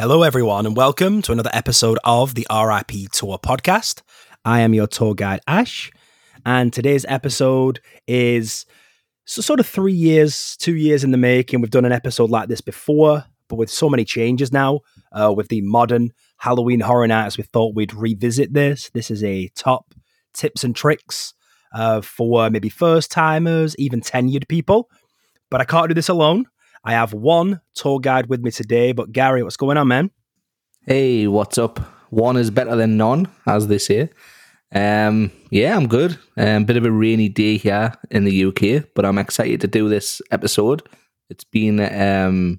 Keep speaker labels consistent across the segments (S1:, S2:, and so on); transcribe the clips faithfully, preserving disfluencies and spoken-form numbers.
S1: Hello, everyone, and welcome to another episode of the R I P Tour podcast. I am your tour guide, Ash, and today's episode is so sort of three years, two years in the making. We've done an episode like this before, but with so many changes now, uh, with the modern Halloween Horror Nights, we thought we'd revisit this. This is a top tips and tricks uh, for maybe first-timers, even tenured people. But I can't do this alone. I have one tour guide with me today, but Gary, what's going on, man?
S2: Hey, what's up? One is better than none, as they say. Um, yeah, I'm good. A um, bit of a rainy day here in the U K, but I'm excited to do this episode. It's been, um,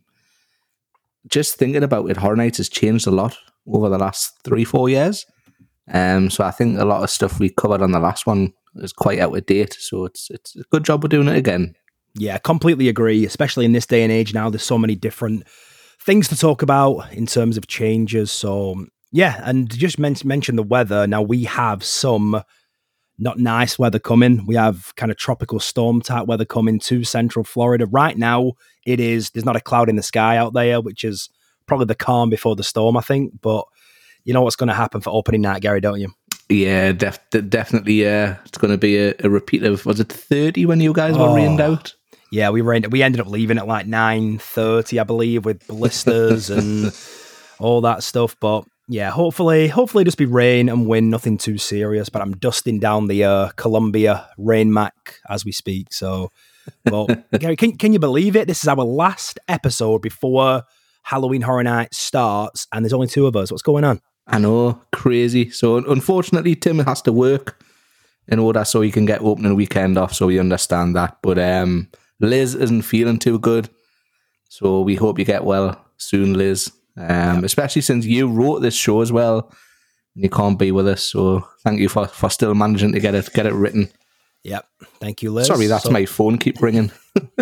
S2: just thinking about it, Horror Nights has changed a lot over the last three, four years. Um, so I think a lot of stuff we covered on the last one is quite out of date. So it's it's a good job we're doing it again.
S1: Yeah, completely agree, especially in this day and age now. There's so many different things to talk about in terms of changes. So, yeah, and just men- mention the weather. Now, we have some not nice weather coming. We have kind of tropical storm type weather coming to Central Florida. Right now, it is, there's not a cloud in the sky out there, which is probably the calm before the storm, I think. But you know what's going to happen for opening night, Gary, don't you?
S2: Yeah, def- definitely. Uh, it's going to be a, a repeat of, was it thirty when you guys were
S1: Oh.
S2: rained out?
S1: Yeah, we rained, we ended up leaving at like nine thirty, I believe, with blisters and all that stuff. But yeah, hopefully, hopefully just be rain and wind, nothing too serious. But I'm dusting down the uh, Columbia Rain Mac as we speak. So, well, Gary, can, can you believe it? This is our last episode before Halloween Horror Night starts, and there's only two of us. What's going on?
S2: I know, crazy. So unfortunately, Tim has to work in order so he can get opening weekend off, so we understand that. But um, Liz isn't feeling too good, so we hope you get well soon, Liz. Um, yeah. Especially since you wrote this show as well, and you can't be with us. So thank you for, for still managing to get it get it written.
S1: Yep, thank you, Liz.
S2: Sorry, that's
S1: so-
S2: my phone keep ringing.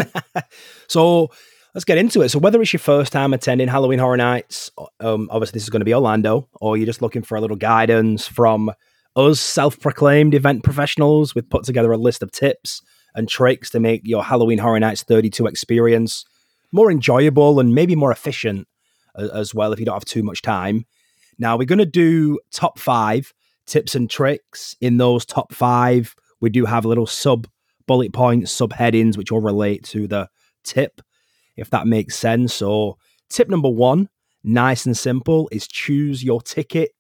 S1: So let's get into it. So whether it's your first time attending Halloween Horror Nights, um, obviously this is going to be Orlando, or you're just looking for a little guidance from us self-proclaimed event professionals, we've put together a list of tips and tricks to make your Halloween Horror Nights thirty-two experience more enjoyable and maybe more efficient as well if you don't have too much time. Now, we're going to do top five tips and tricks. In those top five, we do have little sub-bullet points, sub-headings, which all relate to the tip, if that makes sense. So tip number one, nice and simple, is choose your ticket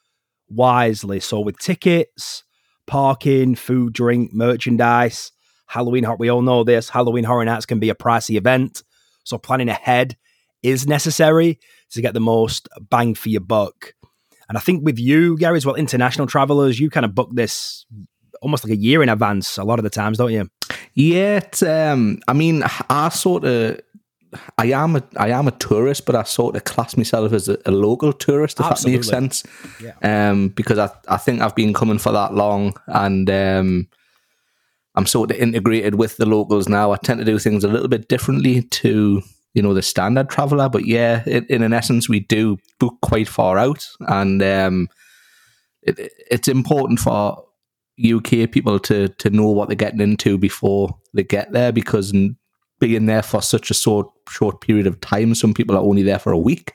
S1: wisely. So with tickets, parking, food, drink, merchandise, Halloween, we all know this, Halloween Horror Nights can be a pricey event. So planning ahead is necessary to get the most bang for your buck. And I think with you, Gary, as well, international travelers, you kind of book this almost like a year in advance a lot of the times, don't you?
S2: Yeah, it's, um, I mean, I sort of, I am a, I am a tourist, but I sort of class myself as a, a local tourist, if
S1: Absolutely.
S2: that makes sense.
S1: Yeah.
S2: Um, because I, I think I've been coming for that long, and um, I'm sort of integrated with the locals now. I tend to do things a little bit differently to, you know, the standard traveller. But yeah, in, in an essence, we do book quite far out, and um, it, it's important for U K people to to know what they're getting into before they get there, because being there for such a short short period of time, some people are only there for a week.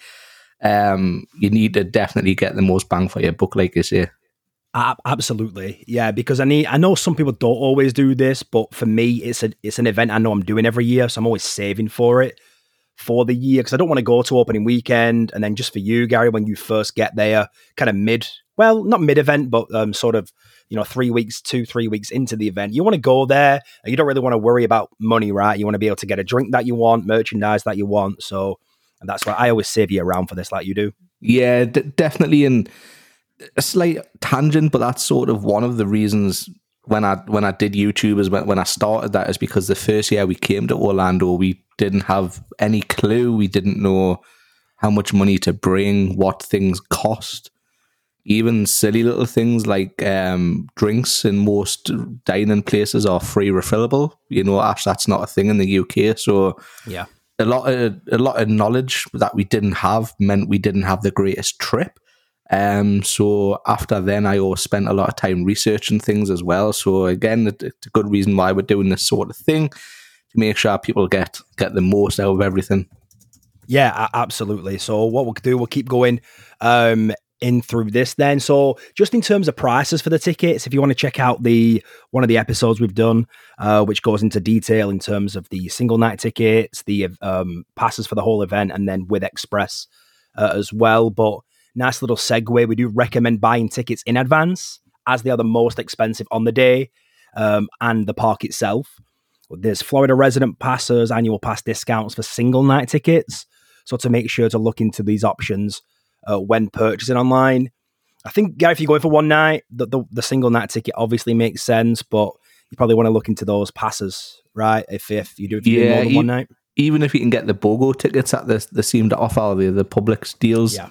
S2: Um, you need to definitely get the most bang for your buck, like you say.
S1: Uh, absolutely, yeah. Because I need, I know some people don't always do this, but for me, it's a it's an event I know I'm doing every year, so I'm always saving for it for the year, because I don't want to go to opening weekend and then just for you, Gary, when you first get there, kind of mid, well, not mid event, but um, sort of, you know, three weeks, two, three weeks into the event, you want to go there and you don't really want to worry about money, right? You want to be able to get a drink that you want, merchandise that you want. So, and that's why I always save you around for this, like you do.
S2: Yeah, d- definitely. And a slight tangent, but that's sort of one of the reasons when I when I did YouTube is when, when I started that, is because the first year we came to Orlando, we didn't have any clue. We didn't know how much money to bring, what things cost. Even silly little things like um, drinks in most dining places are free refillable. You know, Ash, that's not a thing in the U K. So
S1: yeah,
S2: a lot of a lot of knowledge that we didn't have meant we didn't have the greatest trip. Um, so after then, I also spent a lot of time researching things as well. So again, it's a good reason why we're doing this sort of thing, to make sure people get get the most out of everything.
S1: Yeah, absolutely. So what we'll do, we'll keep going um, in through this then. So just in terms of prices for the tickets, if you want to check out the one of the episodes we've done, uh, which goes into detail in terms of the single night tickets, the um, passes for the whole event, and then with Express uh, as well. But nice little segue. We do recommend buying tickets in advance, as they are the most expensive on the day um, and the park itself. There's Florida resident passes, annual pass discounts for single night tickets. So to make sure to look into these options uh, when purchasing online. I think, Gary, if you're going for one night, the, the, the single night ticket obviously makes sense, but you probably want to look into those passes, right? If if you do, if you
S2: yeah,
S1: do more than
S2: e-
S1: one night.
S2: Even if you can get the BOGO tickets that they, they seem to offer, the, the Publix deals,
S1: Yeah.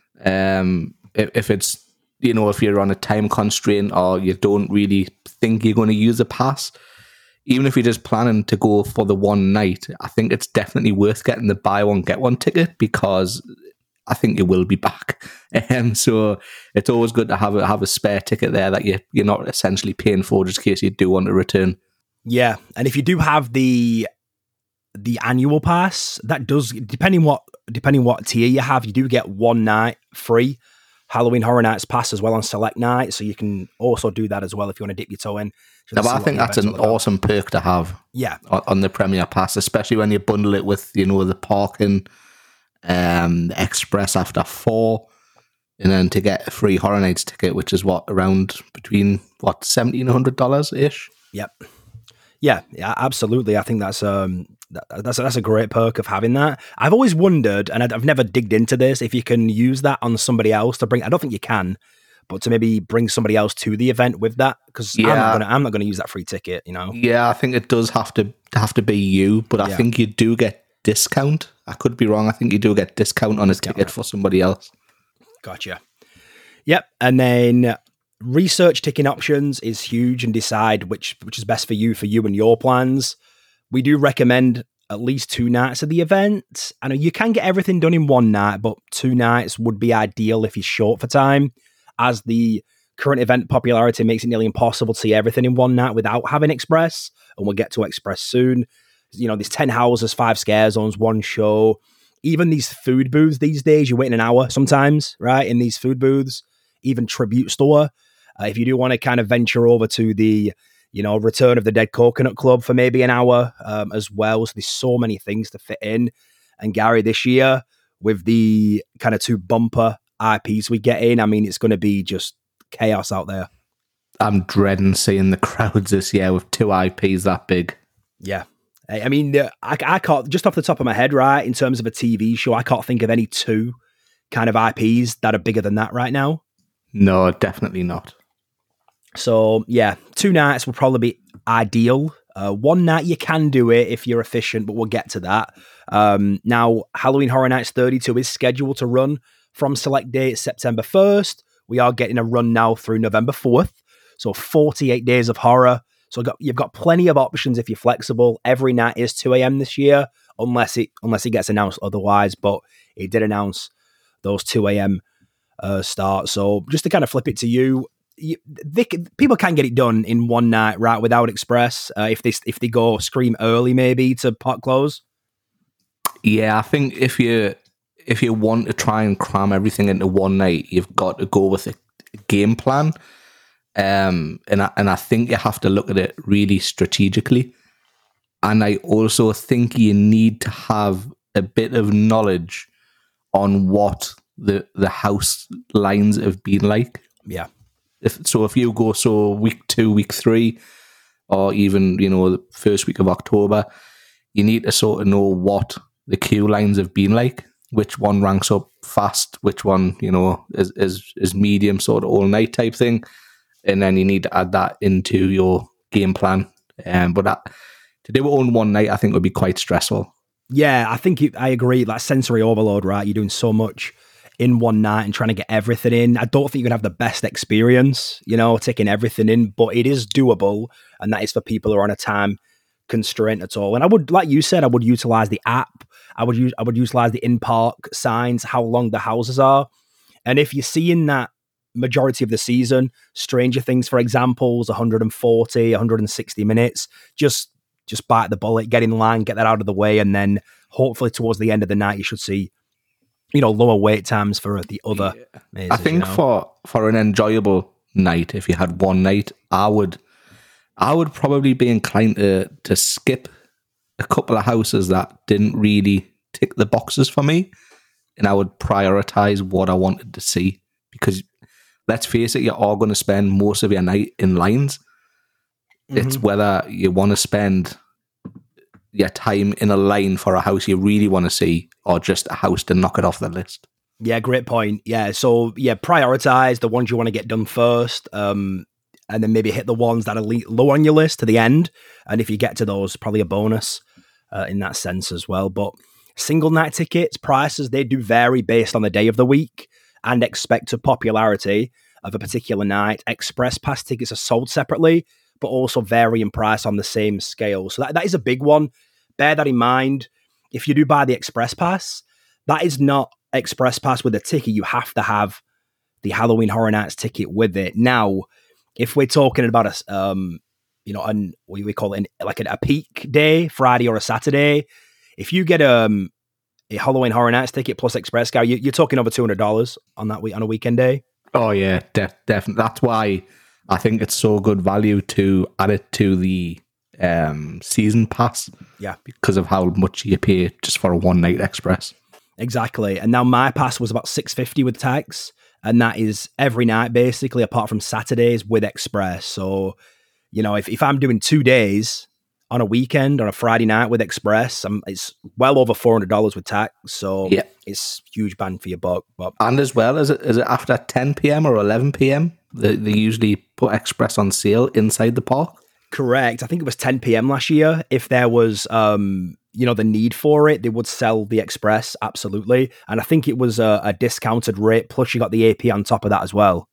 S2: um, if, if it's, you know, if you're on a time constraint or you don't really think you're going to use a pass, even if you're just planning to go for the one night, I think it's definitely worth getting the buy one, get one ticket, because I think you will be back. Um, so it's always good to have a, have a spare ticket there that you, you're not essentially paying for just in case you do want to return.
S1: Yeah. And if you do have the the annual pass, that does, depending what depending what tier you have, you do get one night free Halloween Horror Nights pass as well on select nights. So you can also do that as well if you want to dip your toe in.
S2: No, but I think that's an awesome perk to have.
S1: Yeah.
S2: On, on the Premier Pass, especially when you bundle it with, you know, the parking, um, the Express after four, and then to get a free Horror Nights ticket, which is what, around between what, seventeen hundred dollars ish.
S1: Yep. Yeah, yeah, absolutely. I think that's um that, that's that's a great perk of having that. I've always wondered, and I've never digged into this, if you can use that on somebody else to bring. I don't think you can, but to maybe bring somebody else to the event with that, because yeah. I'm not gonna I'm not gonna use that free ticket. You know.
S2: Yeah, I think it does have to have to be you, but I yeah. think you do get discount. I could be wrong. I think you do get discount on a discount, ticket right. for somebody else.
S1: Gotcha. Yep, and then research ticking options is huge, and decide which which is best for you, for you and your plans. We do recommend at least two nights of the event. I know you can get everything done in one night, but two nights would be ideal if you're short for time, as the current event popularity makes it nearly impossible to see everything in one night without having Express, and we'll get to Express soon. You know, there's ten houses, five scare zones, one show. Even these food booths these days, you wait an hour sometimes, right, in these food booths. Even Tribute Store. Uh, if you do want to kind of venture over to the, you know, Return of the Dead Coconut Club for maybe an hour um, as well. So there's so many things to fit in. And Gary, this year, with the kind of two bumper I Ps we get in, I mean, it's going to be just chaos out there.
S2: I'm dreading seeing the crowds this year with two I Ps that big.
S1: Yeah. I mean, I, I can't, just off the top of my head, right, in terms of a T V show, I can't think of any two kind of I Ps that are bigger than that right now.
S2: No, definitely not.
S1: So, yeah, two nights will probably be ideal. Uh, one night you can do it if you're efficient, but we'll get to that. Um, now, Halloween Horror Nights thirty-two is scheduled to run from select dates September first. We are getting a run now through November fourth. So forty-eight days of horror. So got, you've got plenty of options if you're flexible. Every night is two a.m. this year, unless it unless it gets announced otherwise. But it did announce those two a.m. Uh, start. So just to kind of flip it to you, you they, people can get it done in one night, right, without Express. Uh, if they if they go Scream early, maybe to pot close.
S2: Yeah, I think if you if you want to try and cram everything into one night, you've got to go with a game plan. Um, and I, and I think you have to look at it really strategically. And I also think you need to have a bit of knowledge on what the the house lines have been like.
S1: Yeah.
S2: If so, if you go so week two, week three, or even you know the first week of October, you need to sort of know what the queue lines have been like. Which one ranks up fast? Which one you know is is is medium, sort of all night type thing. And then you need to add that into your game plan. Um, but that, to do it all in one night, I think would be quite stressful.
S1: Yeah, I think it, I agree. Like sensory overload, right? You're doing so much in one night and trying to get everything in. I don't think you're going to have the best experience, you know, taking everything in, but it is doable. And that is for people who are on a time constraint at all. And I would, like you said, I would utilize the app. I would use, I would utilize the in-park signs, how long the houses are. And if you're seeing that majority of the season, Stranger Things, for example, is one hundred forty, one hundred sixty minutes, just just bite the bullet, get in line, get that out of the way, and then hopefully towards the end of the night, you should see, you know, lower wait times for the other
S2: yeah.
S1: mazes,
S2: I think
S1: you know?
S2: for for an enjoyable night, if you had one night, I would I would probably be inclined to to skip a couple of houses that didn't really tick the boxes for me, and I would prioritize what I wanted to see, because let's face it, you are going to spend most of your night in lines. Mm-hmm. It's whether you want to spend your time in a line for a house you really want to see, or just a house to knock it off the list.
S1: Yeah, great point. Yeah, so yeah, prioritize the ones you want to get done first, um, and then maybe hit the ones that are low on your list to the end. And if you get to those, probably a bonus uh, in that sense as well. But single night tickets, prices, they do vary based on the day of the week and expected popularity of a particular night. Express pass tickets are sold separately, but also vary in price on the same scale. So that, that is a big one. Bear that in mind. If you do buy the Express pass, that is not Express pass with a ticket. You have to have the Halloween Horror Nights ticket with it. Now, if we're talking about a, um, you know, an, what do we call it, an, like a, a peak day, Friday or a Saturday, if you get um, a Halloween Horror Nights ticket plus Express Guy, you, you're talking over two hundred dollars on that week on a weekend day.
S2: Oh yeah, def- definitely. That's why I think it's so good value to add it to the um, season pass.
S1: Yeah,
S2: because of how much you pay just for a one night Express.
S1: Exactly. And now my pass was about six hundred fifty dollars with tax, and that is every night basically, apart from Saturdays with Express. So, you know, if, if I'm doing two days on a weekend on a Friday night with Express, I'm, it's well over four hundred dollars with tax. So
S2: yeah.
S1: It's huge bang for your buck. But
S2: and as well, is it is it after ten p.m. or eleven p.m. They, they usually put Express on sale inside the park?
S1: Correct. I think it was ten p.m. last year. If there was, um, you know, the need for it, they would sell the Express, absolutely. And I think it was a, a discounted rate, plus you got the A P on top of that as well.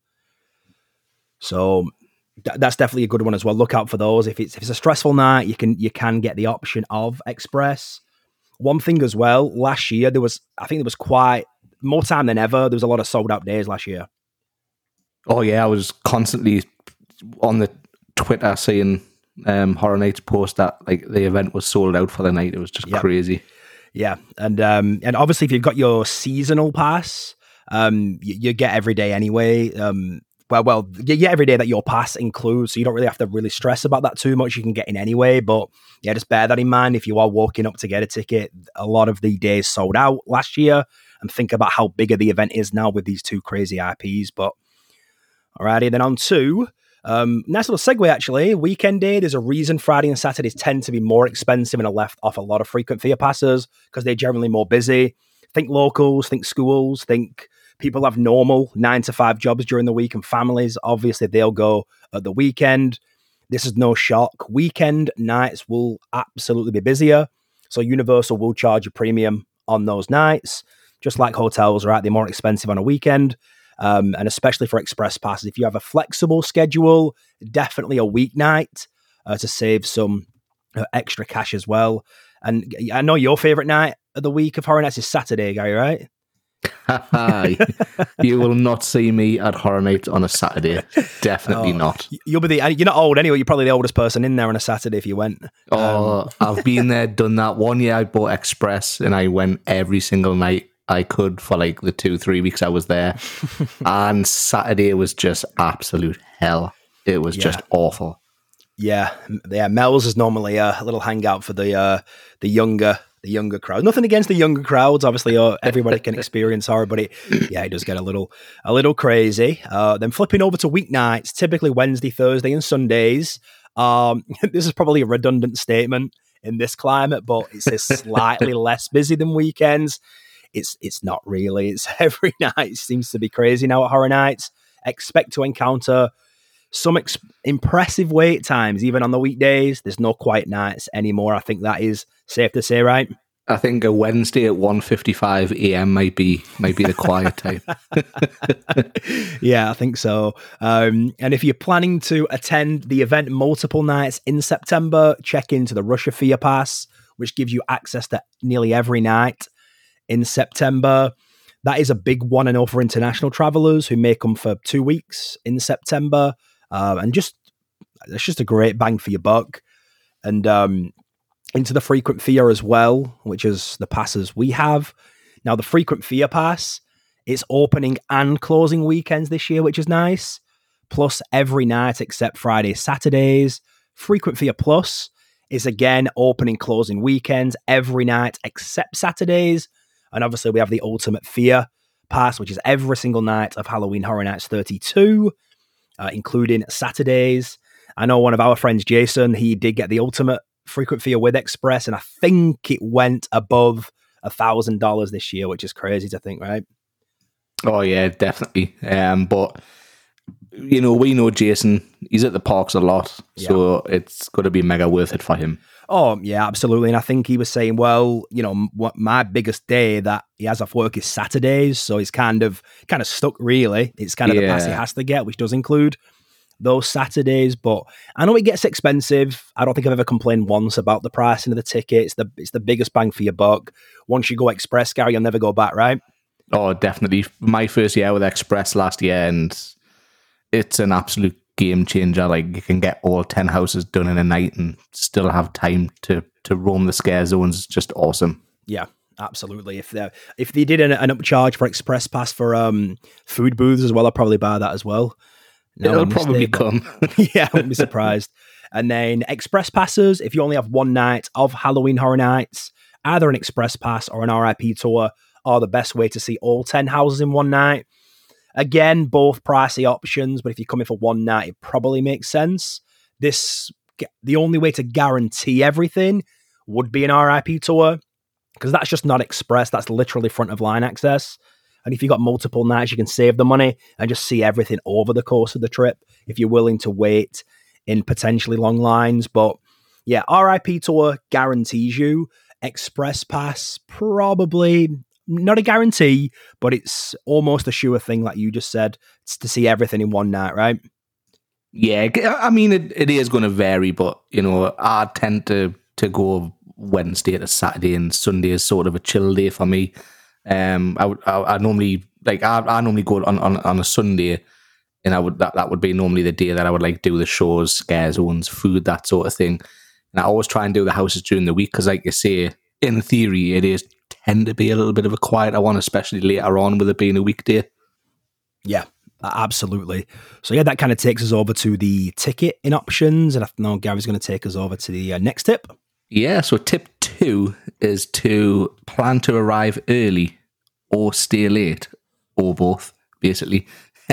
S1: So th- that's definitely a good one as well. Look out for those. If it's if it's a stressful night, you can you can get the option of Express. One thing as well, last year there was, I think there was quite more time than ever. There was a lot of sold out days last year.
S2: Oh yeah, I was constantly on the Twitter seeing um, Horror Nights post that like the event was sold out for the night. It was just yep. crazy.
S1: Yeah, and um, and obviously if you've got your seasonal pass, um, you, you get every day anyway. Um, well, well, you get every day that your pass includes, so you don't really have to really stress about that too much. You can get in anyway, but yeah, just bear that in mind if you are walking up to get a ticket. A lot of the days sold out last year, and think about how bigger the event is now with these two crazy I Ps. But alrighty, then on to. Um, nice little segue, actually. Weekend day, there's a reason Friday and Saturdays tend to be more expensive and are left off a lot of frequent fear passes because they're generally more busy. Think locals, think schools, think people have normal nine to five jobs during the week, and families, obviously, they'll go at the weekend. This is no shock. Weekend nights will absolutely be busier. So Universal will charge a premium on those nights, just like hotels, right? They're more expensive on a weekend. Um, and especially for express passes, if you have a flexible schedule, definitely a weeknight uh, to save some uh, extra cash as well. And I know your favorite night of the week of Horror Nights is Saturday, guy, right?
S2: You will not see me at Horror Nights on a Saturday. Definitely
S1: oh,
S2: not.
S1: You'll be the. You're not old anyway. You're probably the oldest person in there on a Saturday if you went.
S2: Oh,
S1: um,
S2: I've been there, done that. One year I bought Express, and I went every single night I could for like the two, three weeks I was there. And Saturday was just absolute hell. It was yeah. just awful.
S1: Yeah, yeah. Mel's is normally a little hangout for the uh, the younger the younger crowd. Nothing against the younger crowds. Obviously, uh, everybody can experience horror, but it yeah, it does get a little a little crazy. Uh, then flipping over to weeknights, typically Wednesday, Thursday, and Sundays. Um, this is probably a redundant statement in this climate, but it's a slightly less busy than weekends. It's it's not really. It's every night seems to be crazy now at Horror Nights. Expect to encounter some ex- impressive wait times, even on the weekdays. There's no quiet nights anymore. I think that is safe to say, right?
S2: I think a Wednesday at one fifty-five a.m. might be might be the quiet time.
S1: Yeah, I think so. Um, and if you're planning to attend the event multiple nights in September, check into the Russia Fear Pass, which gives you access to nearly every night in September. That is a big one and all for international travelers who may come for two weeks in September. Uh, and just, it's just a great bang for your buck. And um, into the frequent fear as well, which is the passes we have. Now, the frequent fear pass, it's opening and closing weekends this year, which is nice. Plus every night except Fridays, Saturdays. Frequent fear plus is again opening, closing weekends every night except Saturdays. And obviously we have the ultimate fear pass, which is every single night of Halloween Horror Nights thirty-two, uh, including Saturdays. I know one of our friends, Jason, he did get the ultimate frequent fear with Express, and I think it went above a thousand dollars this year, which is crazy to think, right?
S2: Oh yeah, definitely. Um, but you know, we know Jason, he's at the parks a lot, yeah. so it's going to be mega worth it for him.
S1: Oh yeah, absolutely. And I think he was saying, well, you know, what my biggest day that he has off work is Saturdays, so he's kind of kind of stuck. Really, it's kind of yeah. the pass he has to get, which does include those Saturdays. But I know it gets expensive. I don't think I've ever complained once about the pricing of the ticket. It's the it's the biggest bang for your buck. Once you go Express, Gary, you'll never go back, right?
S2: Oh, definitely. My first year with Express last year, and it's an absolute game changer. Like, you can get all ten houses done in a night and still have time to to roam the scare zones. It's just awesome.
S1: Yeah, absolutely. If they if they did an, an upcharge for Express Pass for um food booths as well, I'd probably buy that as well.
S2: No, It'll probably come.
S1: Yeah, I wouldn't be surprised. And then Express Passes, if you only have one night of Halloween Horror Nights, either an Express Pass or an R I P tour are the best way to see all ten houses in one night. Again, both pricey options, but if you're coming for one night, it probably makes sense. This, the only way to guarantee everything would be an R I P tour, because that's just not Express. That's literally front of line access. And if you've got multiple nights, you can save the money and just see everything over the course of the trip if you're willing to wait in potentially long lines. But yeah, R I P tour guarantees you. Express Pass, probably not a guarantee, but it's almost a sure thing, like you just said. It's to see everything in one night, right?
S2: Yeah, I mean, it, it is going to vary, but, you know, I tend to, to go Wednesday to Saturday, and Sunday is sort of a chill day for me. Um, I would, I, I normally, like, I, I normally go on, on, on a Sunday, and I would, that, that would be normally the day that I would, like, do the shows, scare zones, food, that sort of thing. And I always try and do the houses during the week, because, like you say, in theory, it is tend to be a little bit of a quieter one, especially later on with it being a weekday.
S1: Yeah, absolutely. So yeah, that kind of takes us over to the ticketing options, and I know Gary's going to take us over to the uh, next tip.
S2: Yeah, so tip two is to plan to arrive early or stay late, or both, basically.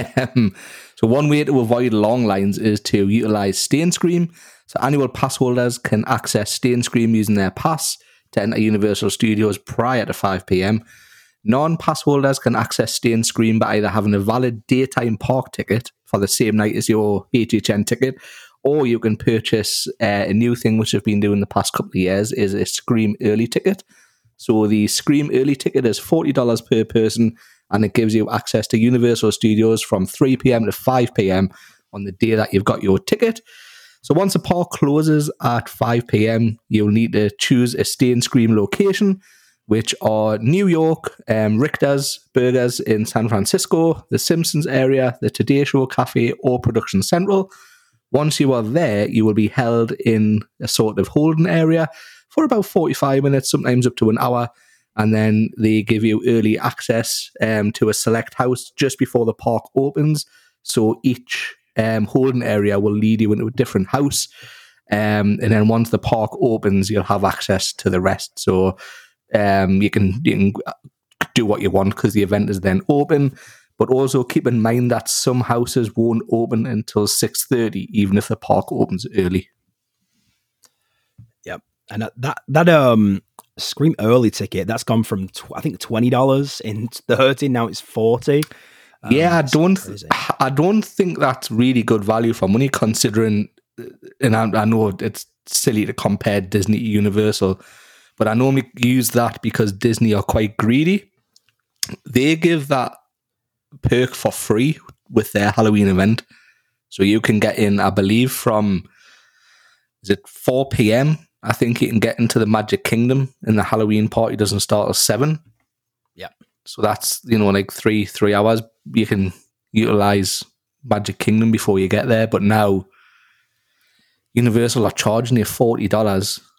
S2: So one way to avoid long lines is to utilize Stay and Scream. So annual pass holders can access Stay and Scream using their pass to enter Universal Studios prior to five p.m. Non-pass holders can access Stay and Scream by either having a valid daytime park ticket for the same night as your H H N ticket, or you can purchase uh, a new thing which I've been doing the past couple of years, is a Scream Early ticket. So the Scream Early ticket is forty dollars per person, and it gives you access to Universal Studios from three p.m. to five p.m. on the day that you've got your ticket. So once the park closes at five p.m., you'll need to choose a Stay and Scream location, which are New York, um, Richter's Burgers in San Francisco, the Simpsons area, the Today Show Cafe, or Production Central. Once you are there, you will be held in a sort of holding area for about forty-five minutes, sometimes up to an hour, and then they give you early access um, to a select house just before the park opens. So each um, holding area will lead you into a different house, um, and then once the park opens, you'll have access to the rest. So um, you can you can do what you want because the event is then open. But also keep in mind that some houses won't open until six thirty, even if the park opens early.
S1: Yep. And that that um Scream Early ticket, that's gone from, tw- I think, twenty dollars in thirty, now it's forty. Um,
S2: yeah, I don't crazy. I don't think that's really good value for money, considering, and I, I know it's silly to compare Disney to Universal, but I normally use that because Disney are quite greedy. They give that perk for free with their Halloween event, so you can get in, I believe, from is it four p.m. I think you can get into the Magic Kingdom, and the Halloween party doesn't start at seven.
S1: Yeah,
S2: so that's, you know, like three three hours you can utilize Magic Kingdom before you get there. But now Universal are charging you forty dollars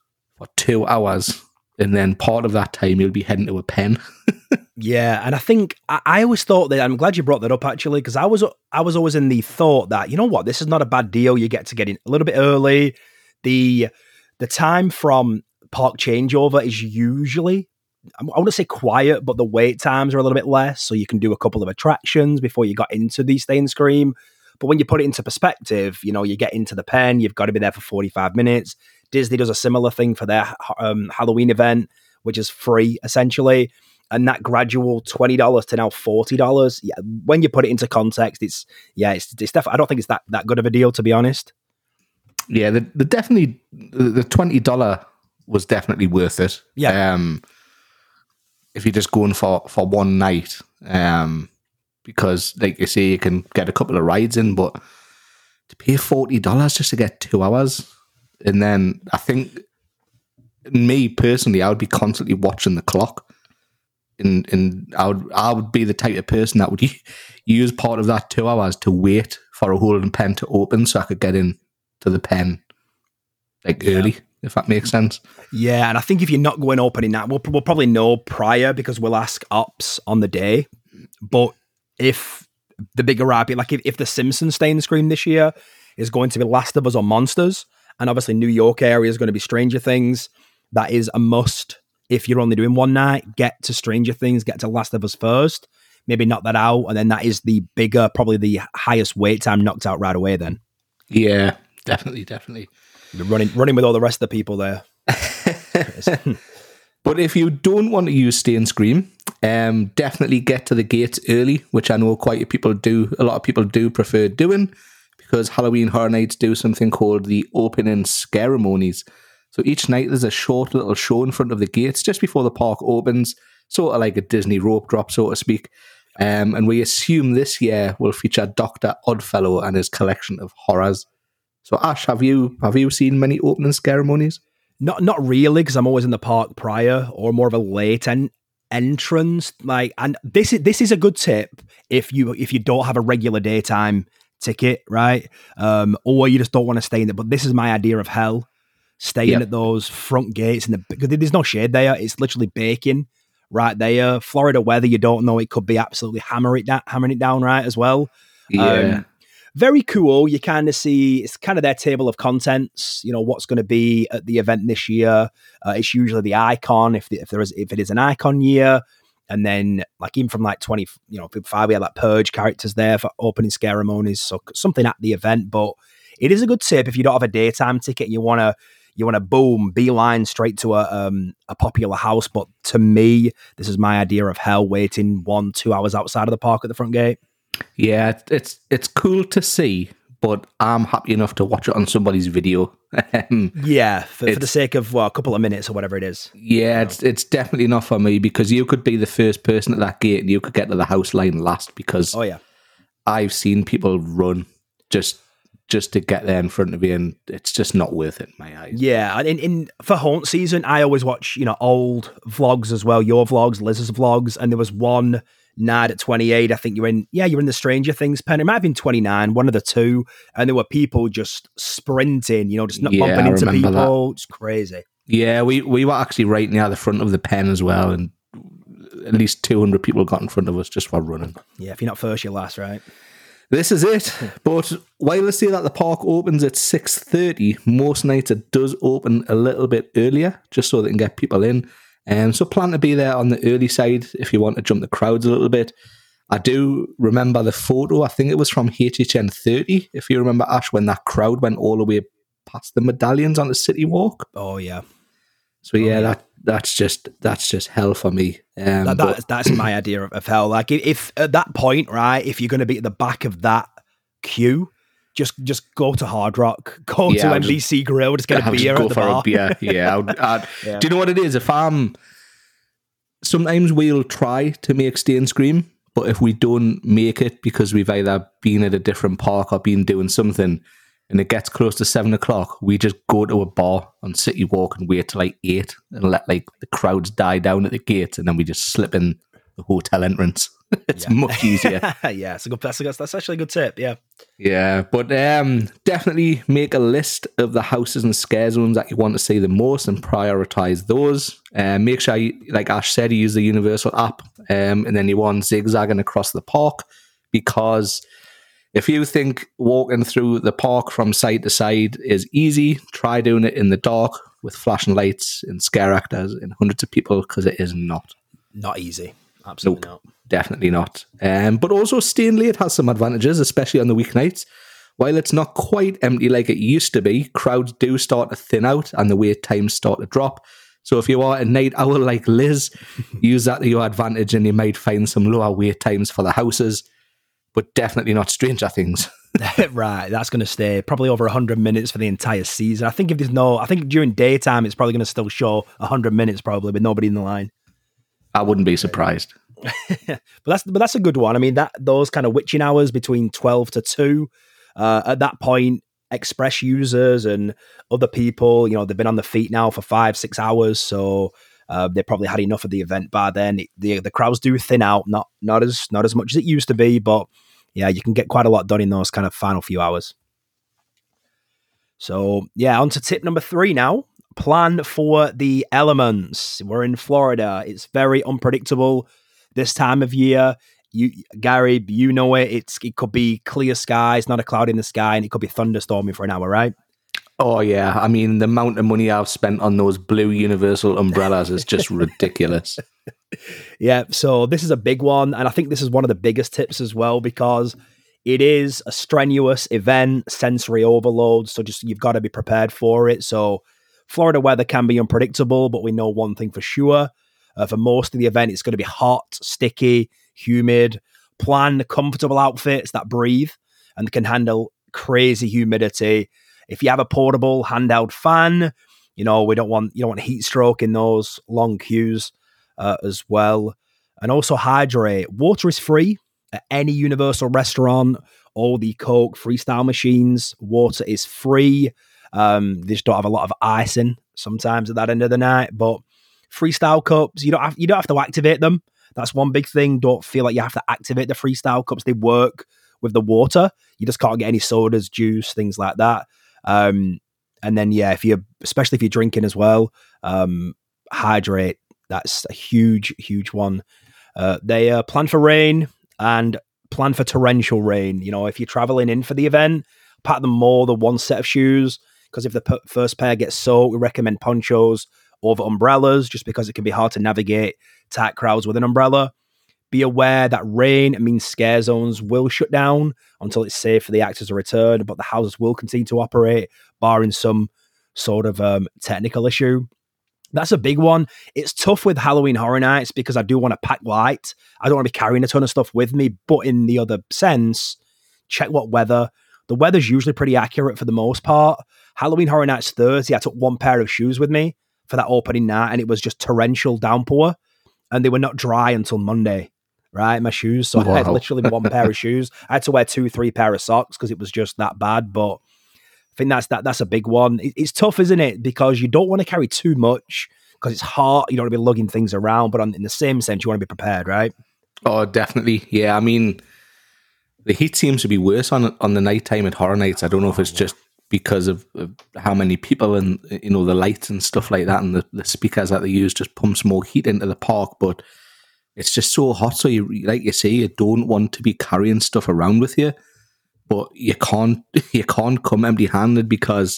S2: for two hours, and then part of that time you'll be heading to a pen.
S1: Yeah, and I think I, I always thought that. I'm glad you brought that up actually, because I was I was always in the thought that, you know what, this is not a bad deal. You get to get in a little bit early. The the time from park changeover is usually, I want to say quiet, but the wait times are a little bit less, so you can do a couple of attractions before you got into the Stay and Scream. But when you put it into perspective, you know, you get into the pen, you've got to be there for forty-five minutes. Disney does a similar thing for their um, Halloween event, which is free essentially. And that gradual twenty dollars to now forty dollars, yeah, when you put it into context, it's, yeah, it's, it's definitely, I don't think it's that, that good of a deal, to be honest.
S2: Yeah, the, the definitely, the twenty dollars was definitely worth it.
S1: Yeah.
S2: Um, if you're just going for, for one night, um, because like you say, you can get a couple of rides in, but to pay forty dollars just to get two hours, and then I think, me personally, I would be constantly watching the clock. And and I would I would be the type of person that would use part of that two hours to wait for a holding pen to open so I could get in to the pen like yeah. early, if that makes sense.
S1: Yeah, and I think if you're not going opening that, we'll, we'll probably know prior because we'll ask ops on the day. But if the bigger I P, like if, if the Simpsons Stay and Scream this year is going to be Last of Us or Monsters, and obviously New York area is going to be Stranger Things, that is a must. If you're only doing one night, get to Stranger Things, get to Last of Us first, maybe knock that out, and then that is the bigger, probably the highest wait time knocked out right away then.
S2: Yeah, definitely, definitely.
S1: You're running running with all the rest of the people there.
S2: But if you don't want to use Stay and Scream, um, definitely get to the gates early, which I know quite a people do. A lot of people do prefer doing, because Halloween Horror Nights do something called the opening scaremonies. So each night there's a short little show in front of the gates just before the park opens, sort of like a Disney rope drop, so to speak. Um, and we assume this year will feature Doctor Oddfellow and his collection of horrors. So Ash, have you have you seen many opening ceremonies?
S1: Not not really, because I'm always in the park prior, or more of a late en- entrance. Like, and this is this is a good tip if you if you don't have a regular daytime ticket, right? Um, or you just don't want to stay in it. But this is my idea of hell. Staying yep. at those front gates, in the because there's no shade there. It's literally baking right there. Florida weather, you don't know. It could be absolutely hammer it down, hammering it down right as well.
S2: Yeah.
S1: Um, very cool. You kind of see, it's kind of their table of contents, you know, what's going to be at the event this year. Uh, it's usually the icon, if the, if there is, if it is an icon year. And then like even from like twenty, you know, five, we had like Purge characters there for opening ceremonies. So something at the event, but it is a good tip if you don't have a daytime ticket and you want to, you want to boom, beeline straight to a um, a popular house. But to me, this is my idea of hell, waiting one, two hours outside of the park at the front gate.
S2: Yeah, it's it's cool to see, but I'm happy enough to watch it on somebody's video.
S1: yeah, for, for the sake of well, a couple of minutes or whatever it is.
S2: Yeah, it's it's definitely not for me, because you could be the first person at that gate and you could get to the house line last, because
S1: oh yeah,
S2: I've seen people run just just to get there in front of you, and it's just not worth it in my eyes.
S1: Yeah, and in, in for haunt season, I always watch, you know, old vlogs as well, your vlogs, Liz's vlogs, and there was one night at twenty-eight, I think you're in, yeah, you're in the Stranger Things pen. It might have been twenty-nine, one of the two, and there were people just sprinting, you know, just not
S2: yeah,
S1: bumping
S2: I
S1: into people.
S2: That.
S1: It's crazy.
S2: Yeah, we, we were actually right near the front of the pen as well, and at least two hundred people got in front of us just for running.
S1: Yeah, if you're not first, you're last, right?
S2: This is it. But while they say that the park opens at six thirty, most nights it does open a little bit earlier, just so they can get people in. Um, so plan to be there on the early side if you want to jump the crowds a little bit. I do remember the photo, I think it was from H H N thirty, if you remember, Ash, when that crowd went all the way past the medallions on the City Walk.
S1: Oh, yeah.
S2: So yeah,
S1: oh, yeah.
S2: that that's just that's just hell for me. Um,
S1: that,
S2: but,
S1: that's, that's my idea of, of hell. Like if, if at that point, right, if you're going to be at the back of that queue, just just go to Hard Rock, go
S2: yeah,
S1: to N B C Grill, just get a beer at the bar.
S2: A beer. Yeah, I'd, I'd, yeah. Do you know what it is? If I'm sometimes we'll try to make Stay and Scream, but if we don't make it because we've either been at a different park or been doing something, and it gets close to seven o'clock, we just go to a bar on City Walk and wait till like eight and let like the crowds die down at the gate, and then we just slip in the hotel entrance. It's
S1: yeah.
S2: much easier.
S1: yeah, it's a good, that's, a, that's actually a good tip. Yeah.
S2: Yeah, but um, definitely make a list of the houses and scare zones that you want to see the most and prioritize those. Uh, make sure, you, like Ash said, you use the Universal app, um, and then you want zigzagging across the park, because if you think walking through the park from side to side is easy, try doing it in the dark with flashing lights and scare actors and hundreds of people, because it is not.
S1: Not easy. Absolutely
S2: Nope.
S1: not.
S2: Definitely not. Um, but also staying late has some advantages, especially on the weeknights. While it's not quite empty like it used to be, crowds do start to thin out and the wait times start to drop. So if you are a night owl like Liz, use that to your advantage and you might find some lower wait times for the houses, but definitely not Stranger Things.
S1: Right, that's going to stay probably over one hundred minutes for the entire season. I think if there's no, I think during daytime it's probably going to still show one hundred minutes probably with nobody in the line.
S2: I wouldn't be surprised.
S1: but that's but that's a good one. I mean, that those kind of witching hours between twelve to two, uh, at that point, Express users and other people, you know, they've been on the feet now for five, six hours, so uh, they probably had enough of the event by then. The the crowds do thin out, not not as not as much as it used to be, but yeah, you can get quite a lot done in those kind of final few hours. So yeah, on to tip number three now. Plan for the elements. We're in Florida. It's very unpredictable this time of year. You, Gary, you know it. It's it could be clear skies, not a cloud in the sky, and it could be thunderstorming for an hour, right?
S2: Oh yeah, I mean the amount of money I've spent on those blue Universal umbrellas is just ridiculous.
S1: Yeah, so this is a big one, and I think this is one of the biggest tips as well, because it is a strenuous event, sensory overload. So just you've got to be prepared for it. So Florida weather can be unpredictable, but we know one thing for sure. Uh, for most of the event, it's going to be hot, sticky, humid. Plan comfortable outfits that breathe and can handle crazy humidity. If you have a portable handheld fan, you know, we don't want, you don't want heat stroke in those long queues uh, as well. And also hydrate. Water is free at any Universal restaurant. All the Coke Freestyle machines, water is free. Um, they just don't have a lot of icing sometimes at that end of the night, but Freestyle cups, you don't have, you don't have to activate them. That's one big thing. Don't feel like you have to activate the Freestyle cups. They work with the water. You just can't get any sodas, juice, things like that. Um, and then, yeah, if you're, especially if you're drinking as well, um, hydrate. That's a huge, huge one. Uh, they uh, plan for rain and plan for torrential rain. You know, if you're traveling in for the event, pack them more than one set of shoes, because if the p- first pair gets soaked, we recommend ponchos over umbrellas, just because it can be hard to navigate tight crowds with an umbrella. Be aware that rain means scare zones will shut down until it's safe for the actors to return, but the houses will continue to operate, barring some sort of um, technical issue. That's a big one. It's tough with Halloween Horror Nights because I do want to pack light. I don't want to be carrying a ton of stuff with me, but in the other sense, check what weather. The weather's usually pretty accurate for the most part. Halloween Horror Nights Thursday, I took one pair of shoes with me for that opening night, and it was just torrential downpour, and they were not dry until Monday, right? My shoes. So wow. I had literally one pair of shoes. I had to wear two, three pair of socks because it was just that bad. But I think that's that. That's a big one. It, it's tough, isn't it? Because you don't want to carry too much because it's hot. You don't want to be lugging things around, but on, in the same sense, you want to be prepared, right?
S2: Oh, definitely. Yeah, I mean, the heat seems to be worse on on the nighttime at Horror Nights. I don't know if it's just because of, of how many people and, you know, the lights and stuff like that, and the, the speakers that they use just pumps more heat into the park, but it's just so hot. So you, like you say, you don't want to be carrying stuff around with you, but you can't, you can't come empty handed, because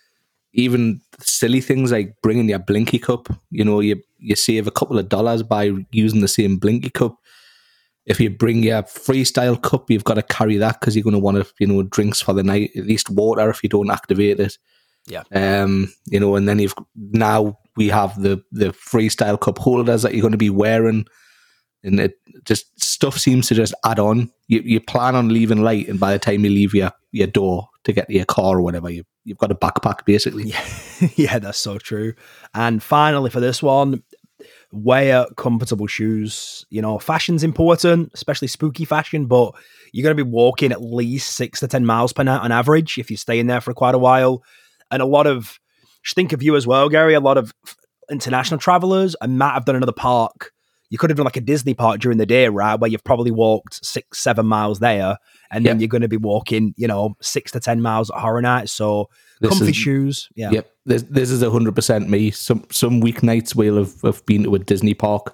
S2: even silly things like bringing your Blinky cup, you know, you, you save a couple of dollars by using the same Blinky cup. If you bring your Freestyle cup, you've got to carry that because you're going to want to, you know, drinks for the night, at least water if you don't activate it.
S1: Yeah.
S2: Um, you know, and then you've now we have the the Freestyle cup holders that you're going to be wearing, and it just stuff seems to just add on. You you plan on leaving late, and by the time you leave your your door to get to your car or whatever, you you've got a backpack basically.
S1: Yeah, yeah, that's so true. And finally, for this one, wear comfortable shoes. You know, fashion's important, especially spooky fashion, but you're going to be walking at least six to ten miles per night on average if you're staying there for quite a while. And a lot of, just think of you as well, Gary, a lot of international travelers, I might have done another park, you could have done like a Disney park during the day, right, where you've probably walked six, seven miles there, and then
S2: Yep.
S1: you're going to be walking, you know, six to ten miles at Horror Nights. So
S2: This
S1: comfy
S2: is-
S1: shoes, yeah,
S2: Yep, this this is a hundred percent me. Some some weeknights we'll have, have been to a Disney park,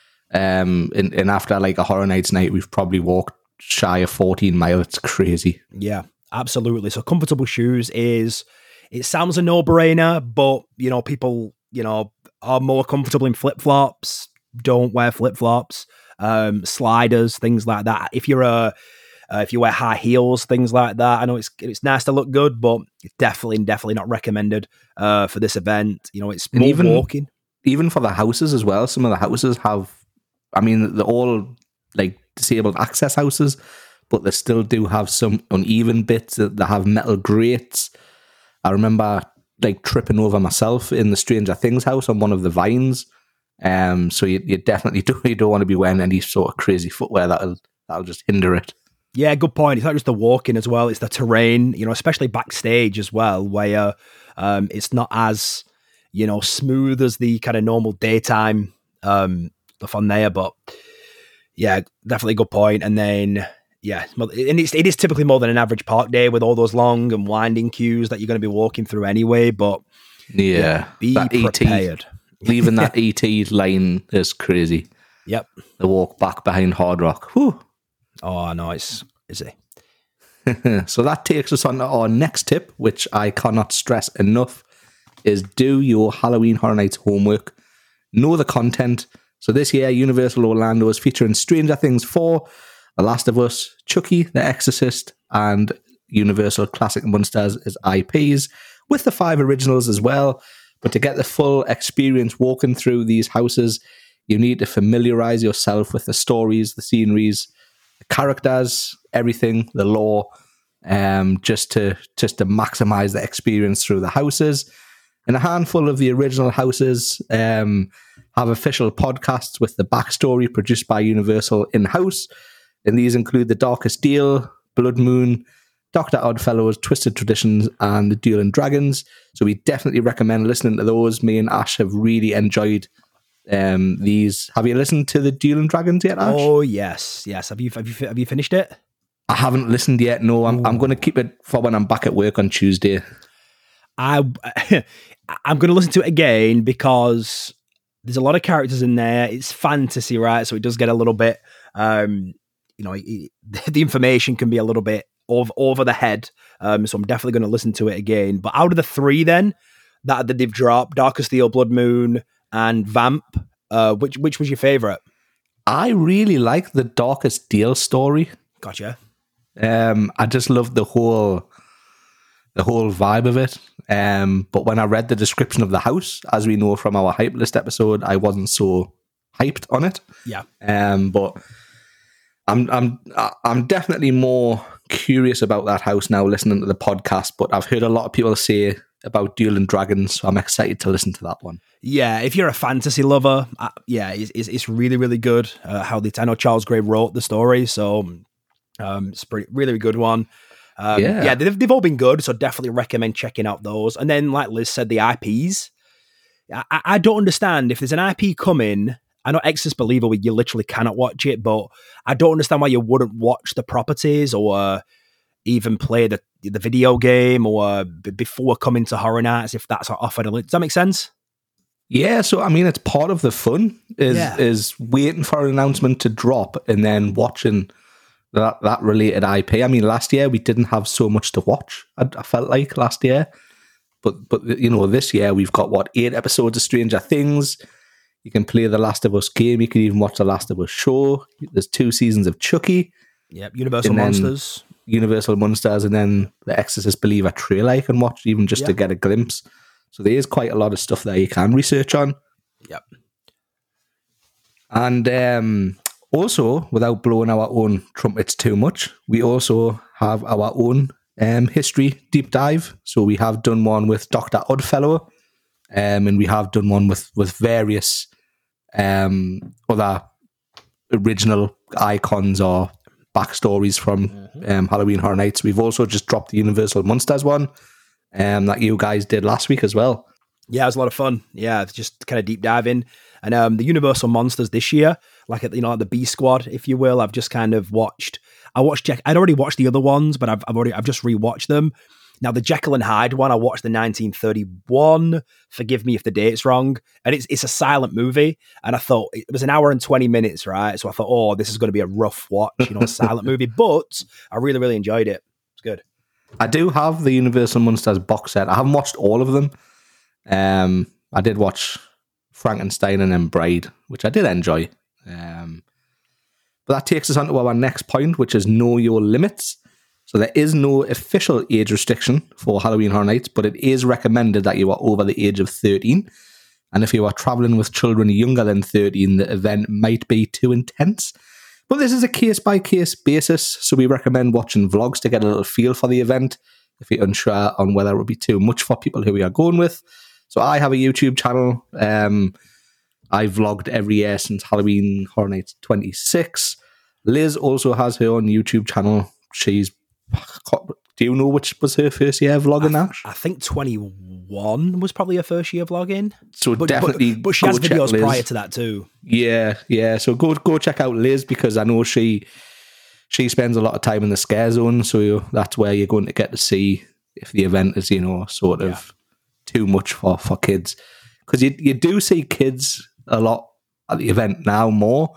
S2: um, and, and after like a Horror Nights night, we've probably walked shy of fourteen miles. It's crazy.
S1: yeah, absolutely. So comfortable shoes is, it sounds a no brainer, but you know, people, you know, are more comfortable in flip flops. Don't wear flip flops, um, sliders, things like that. If you're a Uh, if you wear high heels, things like that. I know it's it's nice to look good, but it's definitely, definitely not recommended uh, for this event. You know, it's
S2: And
S1: more
S2: even-
S1: walking.
S2: Even for the houses as well, some of the houses have, I mean, they're all like disabled access houses, but they still do have some uneven bits. They have metal grates. I remember like tripping over myself in the Stranger Things house on one of the vines. Um, so you, you definitely do you don't want to be wearing any sort of crazy footwear that'll that'll just hinder it.
S1: Yeah, good point. It's not just the walking as well; it's the terrain. You know, especially backstage as well, where um, it's not as, you know, smooth as the kind of normal daytime um, stuff on there. But yeah, definitely a good point. And then yeah, and it's it is typically more than an average park day with all those long and winding queues that you're going to be walking through anyway. But
S2: Yeah,
S1: be
S2: that E T
S1: prepared.
S2: leaving that E T line is crazy.
S1: Yep.
S2: The walk back behind Hard Rock. Whew.
S1: Oh no, it's is it?
S2: So that takes us on to our next tip, which I cannot stress enough, is do your Halloween Horror Nights homework. Know the content. So this year, Universal Orlando is featuring Stranger Things four, The Last of Us, Chucky, The Exorcist, and Universal Classic Monsters as I Ps, with the five originals as well. But to get the full experience walking through these houses, you need to familiarize yourself with the stories, the sceneries, the characters, everything, the lore, um, just to just to maximize the experience through the houses. And a handful of the original houses um, have official podcasts with the backstory produced by Universal in-house. And these include The Darkest Deal, Blood Moon, Doctor Oddfellows, Twisted Traditions, and The Duel and Dragons. So we definitely recommend listening to those. Me and Ash have really enjoyed um, these. Have you listened to The Duel and Dragons yet, Ash?
S1: Oh yes, yes. Have you have you have you finished it?
S2: I haven't listened yet. No, I'm I'm going to keep it for when I'm back at work on Tuesday.
S1: I I'm going to listen to it again because there's a lot of characters in there. It's fantasy, right? So it does get a little bit, um, you know, it, the information can be a little bit over over the head. Um, so I'm definitely going to listen to it again. But out of the three, then that, that they've dropped, Darkest Steel, Blood Moon, and Vamp, uh, which which was your favorite?
S2: I really like the Darkest Deal story.
S1: Gotcha.
S2: Um, I just love the whole the whole vibe of it. Um, but when I read the description of the house, as we know from our hype list episode, I wasn't so hyped on it.
S1: Yeah.
S2: Um, but I'm I'm I'm definitely more curious about that house now, listening to the podcast. But I've heard a lot of people say about Duel and Dragons, so I'm excited to listen to that one.
S1: Yeah, if you're a fantasy lover, uh, yeah, it's, it's it's really really good. Uh, how they, I know Charles Gray wrote the story, so um, it's pretty really good one. Um,
S2: Yeah.
S1: yeah, they've they've all been good, so definitely recommend checking out those. And then, like Liz said, the I Ps. I, I don't understand if there's an I P coming. I know Exorcist Believer, where you literally cannot watch it, but I don't understand why you wouldn't watch the properties or uh, even play the the video game or uh, b- before coming to Horror Nights if that's offered. Does that make sense?
S2: Yeah, so I mean, it's part of the fun is
S1: Yeah.
S2: is waiting for an announcement to drop and then watching that that related I P. I mean, last year we didn't have so much to watch. I, I felt like last year, but but you know, this year we've got what eight episodes of Stranger Things. You can play the Last of Us game. You can even watch the Last of Us show. There's two seasons of Chucky,
S1: Yep, Universal
S2: And then-
S1: Monsters.
S2: Universal Monsters, and then the Exorcist Believer trailer you can watch, even just to
S1: Yeah.
S2: get a glimpse. So there is quite a lot of stuff there you can research on.
S1: Yep.
S2: And um, also, without blowing our own trumpets too much, we also have our own um, history deep dive. So we have done one with Doctor Oddfellow, um, and we have done one with, with various um, other original icons or backstories from um, Halloween Horror Nights. We've also just dropped the Universal Monsters one um, that you guys did last week as well.
S1: Yeah, it was a lot of fun. Yeah, it's just kind of deep diving. And um, the Universal Monsters this year, like you know, like the B Squad, if you will, I've just kind of watched. I watched. Jack, I'd already watched the other ones, but I've, I've already I've just rewatched them. Now the Jekyll and Hyde one, I watched the nineteen thirty-one. Forgive me if the date's wrong, and it's it's a silent movie. And I thought it was an hour and twenty minutes, right? So I thought, oh, this is going to be a rough watch, you know, a silent movie. But I really really enjoyed it. It's good.
S2: I do have the Universal Monsters box set. I haven't watched all of them. Um, I did watch Frankenstein and then Bride, which I did enjoy. Um, but that takes us on to our next point, which is know your limits. So there is no official age restriction for Halloween Horror Nights, but it is recommended that you are over the age of thirteen. And if you are traveling with children younger than thirteen, the event might be too intense. But this is a case-by-case basis, so we recommend watching vlogs to get a little feel for the event if you're unsure on whether it would be too much for people who we are going with. So I have a YouTube channel. Um, I vlogged every year since Halloween Horror Nights twenty-six. Liz also has her own YouTube channel. She's... Do you know which was her first year vlogging now?
S1: I think twenty-one was probably her first year vlogging.
S2: So
S1: but,
S2: definitely,
S1: but, but she has videos prior to that too.
S2: Yeah, yeah. So go go check out Liz, because I know she she spends a lot of time in the scare zone. So that's where you're going to get to see if the event is, you know, sort of yeah. too much for, for kids. Because you you do see kids a lot at the event now more,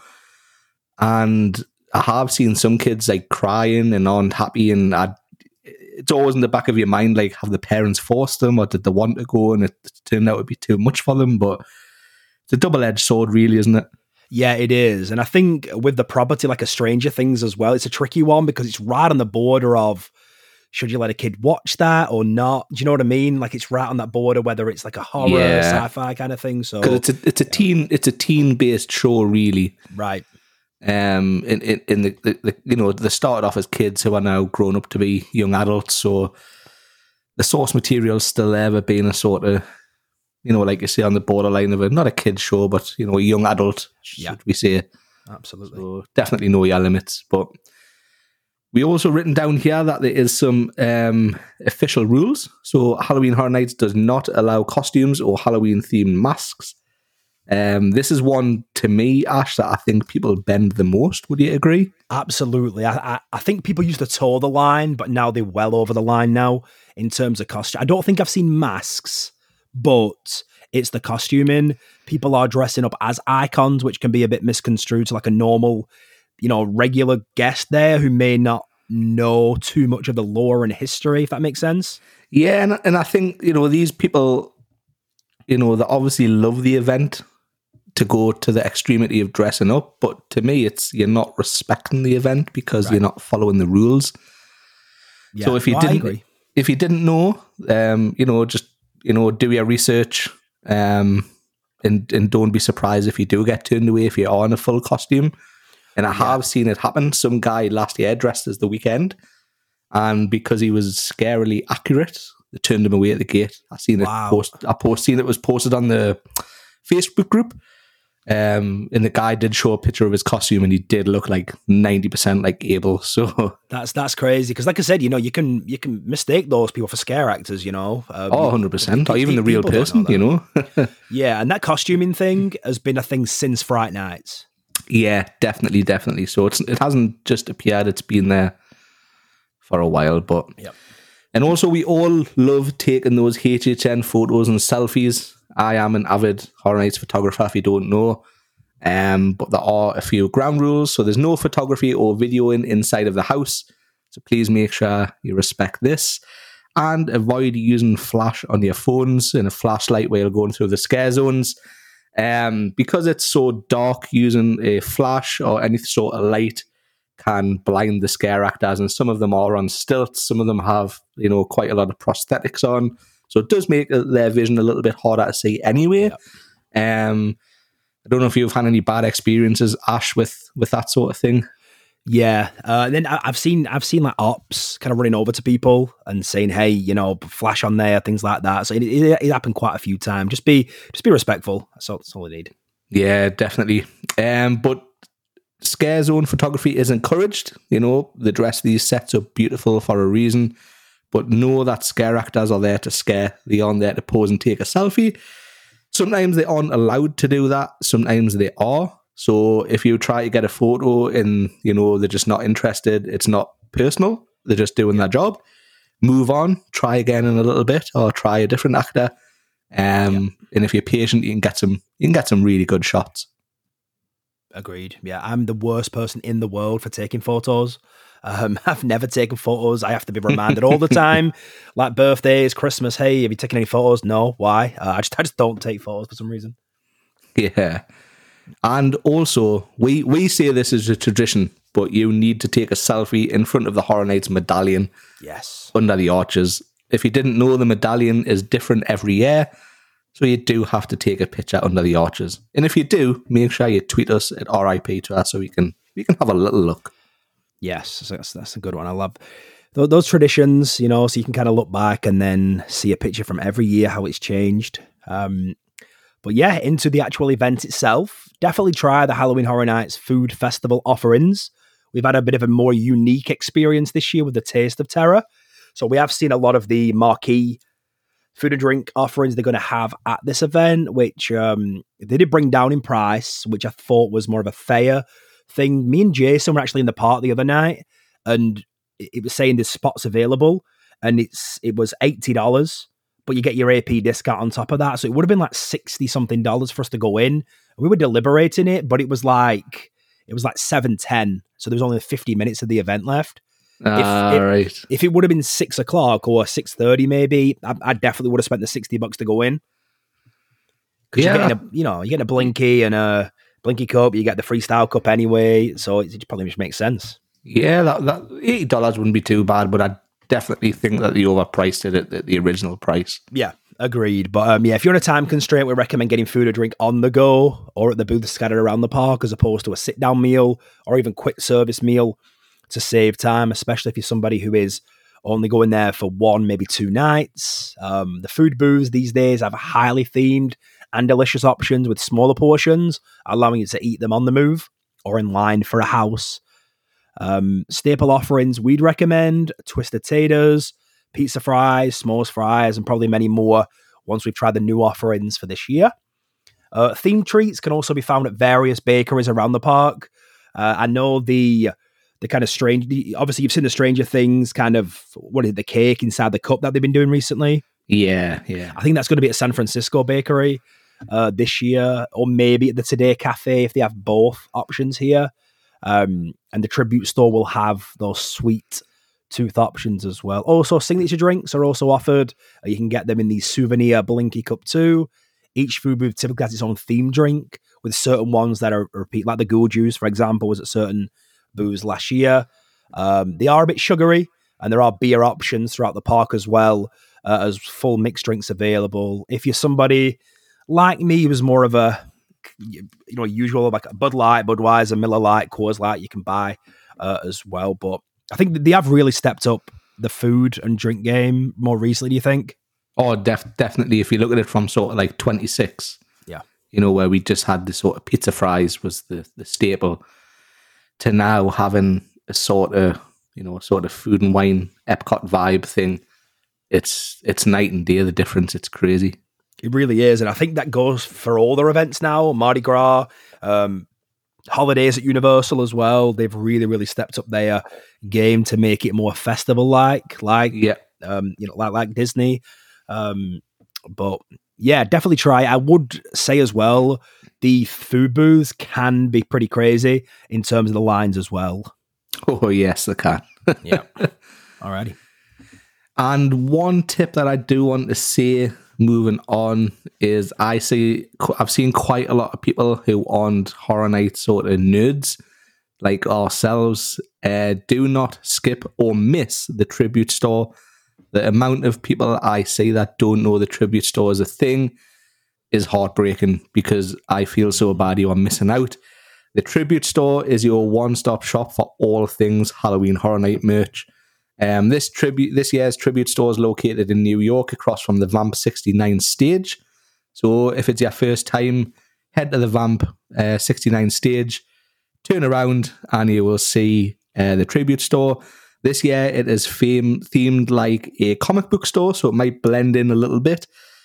S2: and I have seen some kids like crying and unhappy, and I, it's always in the back of your mind, like, have the parents forced them or did they want to go and it turned out to be too much for them? But it's a double-edged sword, really, isn't it?
S1: Yeah, it is. And I think with the property, like a Stranger Things as well, it's a tricky one because it's right on the border of, should you let a kid watch that or not? Do you know what I mean? Like, it's right on that border, whether it's like a horror, yeah. sci-fi kind of thing. So
S2: it's a it's a teen it's a teen based show, really.
S1: Right.
S2: Um, in in, in the, the, the you know they started off as kids who are now grown up to be young adults. So the source material is still there, but being a sort of, you know, like you say, on the borderline of a not a kid's show, but you know, a young adult.
S1: Yeah,
S2: should we say?
S1: Absolutely.
S2: So definitely know your limits, but. We also written down here that there is some um, official rules. So Halloween Horror Nights does not allow costumes or Halloween-themed masks. Um, this is one, to me, Ash, that I think people bend the most. Would you agree?
S1: Absolutely. I, I, I think people used to toe the line, but now they're well over the line now in terms of costume. I don't think I've seen masks, but it's the costuming. People are dressing up as icons, which can be a bit misconstrued to like a normal, you know, regular guest there who may not know too much of the lore and history, if that makes sense.
S2: Yeah, and, and I think, you know, these people, you know, they obviously love the event to go to the extremity of dressing up, but to me, it's you're not respecting the event because right. you're not following the rules.
S1: Yeah.
S2: So if you
S1: well,
S2: didn't, if you didn't know, um, you know, just, you know, do your research, um, and and don't be surprised if you do get turned away if you are in a full costume. And I have yeah. seen it happen. Some guy last year dressed as the Weeknd, and because he was scarily accurate, they turned him away at the gate. I seen wow. it post. I post seen it was posted on the Facebook group. Um, and the guy did show a picture of his costume, and he did look like ninety percent like Abel. So
S1: that's that's crazy because, like I said, you know, you can you can mistake those people for scare actors. You know,
S2: um, oh, one hundred percent, or even the real person. Know you know,
S1: yeah, and that costuming thing has been a thing since Fright Nights.
S2: Yeah, definitely, definitely. So it's it hasn't just appeared; it's been there for a while. But
S1: yep.
S2: And also, we all love taking those H H N photos and selfies. I am an avid Horror Nights photographer, if you don't know. Um, but there are a few ground rules. So there's no photography or videoing inside of the house. So please make sure you respect this. And avoid using flash on your phones and a flashlight while you're going through the scare zones. Um, because it's so dark, using a flash or any sort of light can blind the scare actors. And some of them are on stilts. Some of them have, you know, quite a lot of prosthetics on. So it does make their vision a little bit harder to see anyway. Yep. Um, I don't know if you've had any bad experiences, Ash, with, with that sort of thing.
S1: Yeah. Uh, and then I've seen I've seen like ops kind of running over to people and saying, "Hey, you know, flash on there," things like that. So it, it, it happened quite a few times. Just be just be respectful. That's all, that's all I need.
S2: Yeah, definitely. Um, but scare zone photography is encouraged. You know, the dress these sets up beautiful for a reason. but know that scare actors are there to scare. They aren't there to pose and take a selfie. Sometimes they aren't allowed to do that. Sometimes they are. So if you try to get a photo and, you know, they're just not interested, it's not personal. They're just doing their job. Move on, try again in a little bit, or try a different actor. Um, yeah. And if you're patient, you can get some. You can get some really good shots.
S1: Agreed. Yeah, I'm the worst person in the world for taking photos. Um, I've never taken photos. I have to be reminded all the time, like birthdays, Christmas. Hey, have you taken any photos? No. Why? Uh, I just I just don't take photos for some reason.
S2: Yeah, and also we we say this is a tradition, but you need to take a selfie in front of the Horror Nights medallion.
S1: Yes,
S2: under the arches. If you didn't know, the medallion is different every year, so you do have to take a picture under the arches. And if you do, make sure you tweet us at R I P to us so we can we can have a little look.
S1: Yes, that's, that's a good one. I love th- those traditions, you know, so you can kind of look back and then see a picture from every year, how it's changed. Um, but yeah, into the actual event itself, definitely try the Halloween Horror Nights Food Festival offerings. We've had a bit of a more unique experience this year with the Taste of Terror. So we have seen a lot of the marquee food and drink offerings they're going to have at this event, which um, they did bring down in price, which I thought was more of a fair thing. Me and Jason were actually in the park the other night, and it was saying there's spots available, and it's it was eighty dollars, but you get your A P discount on top of that. So it would have been like sixty something dollars for us to go in. We were deliberating it, but it was like it was like seven ten, so there was only fifty minutes of the event left.
S2: Ah,
S1: if,
S2: right.
S1: If, if it would have been six o'clock or six thirty, maybe I, I definitely would have spent the sixty bucks to go in. Because yeah. you're getting a, you know, you get a Blinky and a Blinky cup, you get the freestyle cup anyway, so it, it probably just makes sense.
S2: Yeah, that, that eighty dollars wouldn't be too bad, but I definitely think that they overpriced it at the, the original price.
S1: Yeah, agreed. But um, yeah, if you're on a time constraint, we recommend getting food or drink on the go or at the booths scattered around the park, as opposed to a sit down meal or even quick service meal, to save time, especially if you're somebody who is only going there for one, maybe two nights. Um, the food booths these days have highly themed and delicious options with smaller portions, allowing you to eat them on the move or in line for a house. Um, staple offerings we'd recommend: twisted taters, pizza fries, s'mores fries, and probably many more once we've tried the new offerings for this year. Uh, themed treats can also be found at various bakeries around the park. Uh, I know the the kind of strange, obviously you've seen the Stranger Things kind of, what is it, the cake inside the cup that they've been doing recently?
S2: Yeah, yeah.
S1: I think that's going to be at San Francisco Bakery uh, this year, or maybe at the Today Cafe if they have both options here. Um, and the Tribute Store will have those sweet tooth options as well. Also, signature drinks are also offered. Uh, you can get them in the souvenir Blinky Cup too. Each food booth typically has its own theme drink, with certain ones that are repeat, like the Ghoul Juice, for example, was at certain booths last year. Um, they are a bit sugary, and there are beer options throughout the park as well, uh, as full mixed drinks available. If you're somebody like me who's more of a, you know, usual, like a Bud Light, Budweiser, Miller Lite, Coors Light, you can buy uh, as well. But I think that they have really stepped up the food and drink game more recently, do you think?
S2: Oh, def- definitely. If you look at it from sort of like twenty-six,
S1: yeah,
S2: you know, where we just had the sort of pizza fries was the, the staple, to now having a sort of, you know, sort of food and wine Epcot vibe thing. It's it's night and day, the difference. It's crazy.
S1: It really is. And I think that goes for all their events now. Mardi Gras, um, holidays at Universal as well. They've really, really stepped up their game to make it more festival-like, like,
S2: yeah.
S1: um, you know, like, like Disney. Um, but yeah, definitely try. I would say as well, the food booths can be pretty crazy in terms of the lines as well.
S2: Oh, yes, they can.
S1: Yeah. Alrighty.
S2: And one tip that I do want to say moving on is I see, I've seen quite a lot of people who aren't Horror Nights sort of nerds like ourselves uh, do not skip or miss the Tribute Store. The amount of people I see that don't know the Tribute Store is a thing is heartbreaking, because I feel so bad you are missing out. The Tribute Store is your one-stop shop for all things Halloween Horror Night merch. Um, this tribute, this year's Tribute Store is located in New York, across from the Vamp sixty-nine stage. So if it's your first time, head to the Vamp uh, sixty-nine stage, turn around, and you will see uh, the Tribute Store. This year it is theme, themed like a comic book store, so it might blend in a little bit,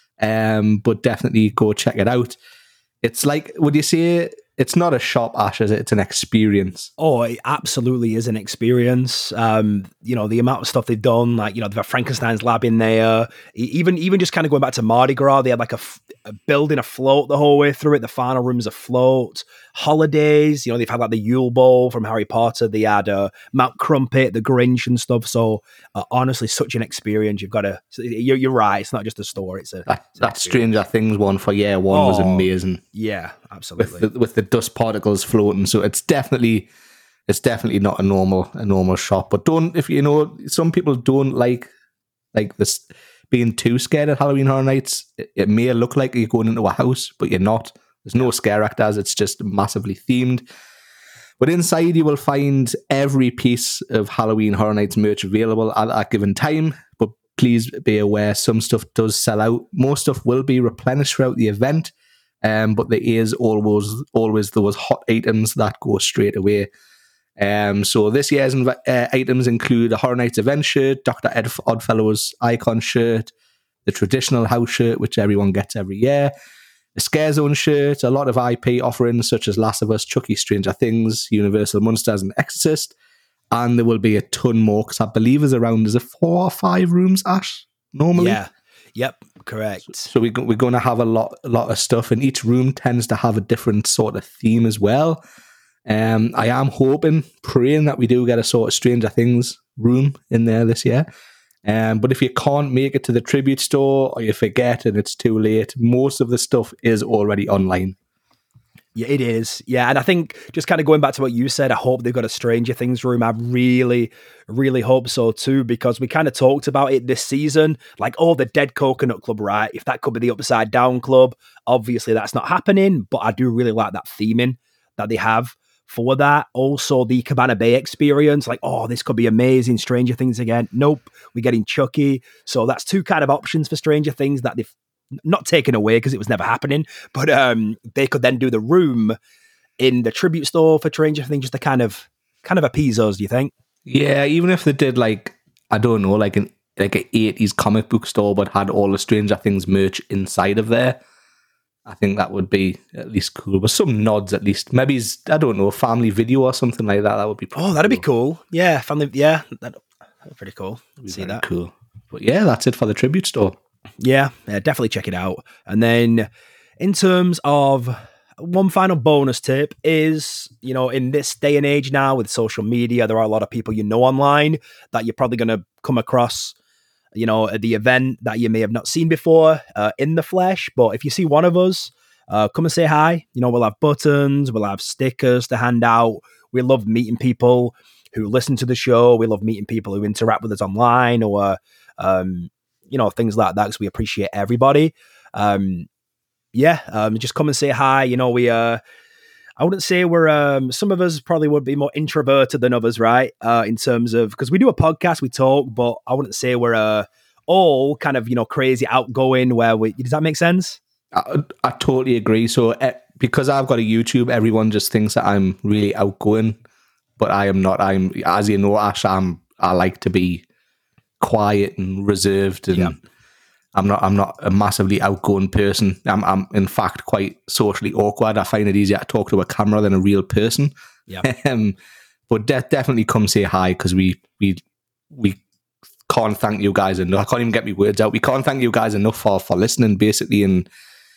S2: um, but definitely go check it out. It's like, would you say it's not a shop, Ash, is it? It's an experience.
S1: Oh, it absolutely is an experience. Um, you know, the amount of stuff they've done, like, you know, they've had Frankenstein's lab in there. E- Even even just kind of going back to Mardi Gras, they had like a, f- a building afloat the whole way through it. The final room's afloat. Holidays, you know, they've had like the Yule Ball from Harry Potter. They had uh, Mount Crumpet, the Grinch and stuff. So uh, honestly, such an experience. You've got to, you're, you're right. It's not just a store. It's a
S2: That,
S1: it's an
S2: that Stranger Things one for year one was
S1: Oh,
S2: amazing.
S1: Yeah, absolutely.
S2: With the, with the dust particles floating, so it's definitely it's definitely not a normal a normal shop. But don't, if you know, some people don't like like this being too scared at Halloween Horror Nights. It, it may look like you're going into a house, but you're not. There's no scare actors. It's just massively themed. But inside, you will find every piece of Halloween Horror Nights merch available at that given time. But please be aware, some stuff does sell out. Most stuff will be replenished throughout the event. Um, but there is always always those hot items that go straight away. Um, so this year's inv- uh, items include a Horror Nights event shirt, Doctor Ed Oddfellow's icon shirt, the traditional house shirt, which everyone gets every year, a Scare Zone shirt, a lot of I P offerings such as Last of Us, Chucky, Stranger Things, Universal Monsters, and Exorcist. And there will be a ton more, because I believe there's around, is it four or five rooms, Ash, normally?
S1: Yeah. Yep, correct.
S2: So we, we're going to have a lot, a lot of stuff, and each room tends to have a different sort of theme as well. Um, I am hoping, praying that we do get a sort of Stranger Things room in there this year. Um, but if you can't make it to the tribute store, or you forget and it's too late, most of the stuff is already online.
S1: Yeah, it is. Yeah, and I think just kind of going back to what you said, I hope they've got a Stranger Things room. I really, really hope so too, because we kind of talked about it this season. Like, oh, the Dead Coconut Club, right? If that could be the Upside Down Club, obviously that's not happening, but I do really like that theming that they have for that. Also, the Cabana Bay experience, like, oh, this could be amazing, Stranger Things again. Nope, we're getting Chucky. So that's two kind of options for Stranger Things that they've not taken away because it was never happening, but um, they could then do the room in the tribute store for Stranger Things just to kind of kind of appease us, do you think?
S2: Yeah, even if they did like, I don't know, like an like an eighties comic book store but had all the Stranger Things merch inside of there, I think that would be at least cool. But some nods at least. Maybe, I don't know, a family video or something like that. That would be pretty
S1: Oh, that'd
S2: cool.
S1: be cool. Yeah, family, yeah, that'd, that'd be pretty cool.
S2: That'd be
S1: See
S2: very
S1: that.
S2: cool. But yeah, that's it for the tribute store.
S1: Yeah, yeah, definitely check it out. And then in terms of one final bonus tip is, you know, in this day and age now with social media, there are a lot of people you know online that you're probably going to come across, you know, at the event that you may have not seen before uh, in the flesh. But if you see one of us, uh, come and say hi. You know, we'll have buttons, we'll have stickers to hand out. We love meeting people who listen to the show. We love meeting people who interact with us online or, um, you know, things like that, because we appreciate everybody. Um, yeah, um, just come and say hi. You know, we, uh, I wouldn't say we're, um, some of us probably would be more introverted than others, right? Uh, in terms of, because we do a podcast, we talk, but I wouldn't say we're uh, all kind of, you know, crazy outgoing where we, does that make sense?
S2: I, I totally agree. So uh, because I've got a YouTube, everyone just thinks that I'm really outgoing, but I am not. I'm, as you know, Ash, I'm, I like to be quiet and reserved, and
S1: Yeah.
S2: I'm not I'm not a massively outgoing person. I'm I'm in fact quite socially awkward. I find it easier to talk to a camera than a real person.
S1: Yeah.
S2: um, but de- definitely come say hi, because we we we can't thank you guys enough. I can't even get my words out. We can't thank you guys enough for for listening, basically, and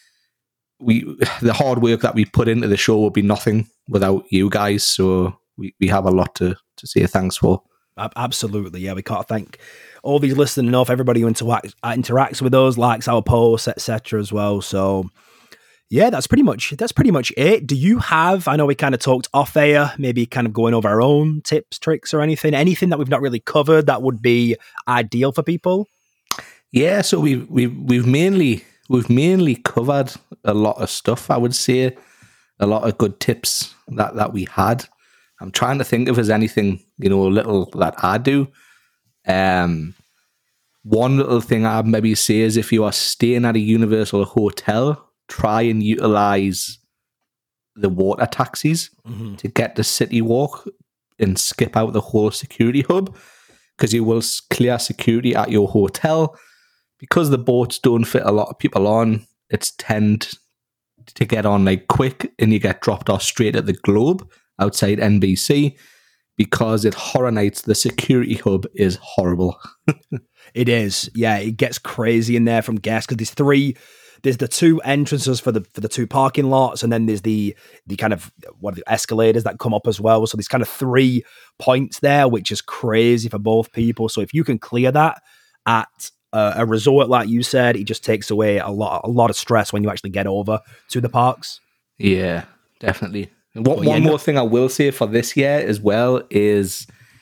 S2: we the hard work that we put into the show would be nothing without you guys. So we, we have a lot to to say thanks for.
S1: Absolutely, yeah. We can't thank all these listeners enough. Everybody who interacts interacts with us, likes our posts, et cetera, as well. So, yeah, that's pretty much that's pretty much it. Do you have? I know we kind of talked off air, maybe kind of going over our own tips, tricks, or anything, anything that we've not really covered that would be ideal for people.
S2: Yeah, so we've we've we've mainly we've mainly covered a lot of stuff. I would say a lot of good tips that that we had. I'm trying to think if there's anything, you know, little that I do. Um, one little thing I'd maybe say is if you are staying at a Universal hotel, try and utilize the water taxis
S1: Mm-hmm.
S2: to get the city walk and skip out the whole security hub. because you will s- clear security at your hotel. Because the boats don't fit a lot of people on, it's tend to get on like quick, and you get dropped off straight at the Globe outside N B C. Because at Horror Nights, the security hub is horrible.
S1: It is, yeah. It gets crazy in there from guests because there's three. There's the two entrances for the for the two parking lots, and then there's the the kind of what are the escalators that come up as well. So there's kind of three points there, which is crazy for both people. So if you can clear that at uh, a resort, like you said, it just takes away a lot a lot of stress when you actually get over to the parks.
S2: Yeah, definitely. What,
S1: yeah,
S2: one
S1: no-
S2: more thing I will say for this year as well is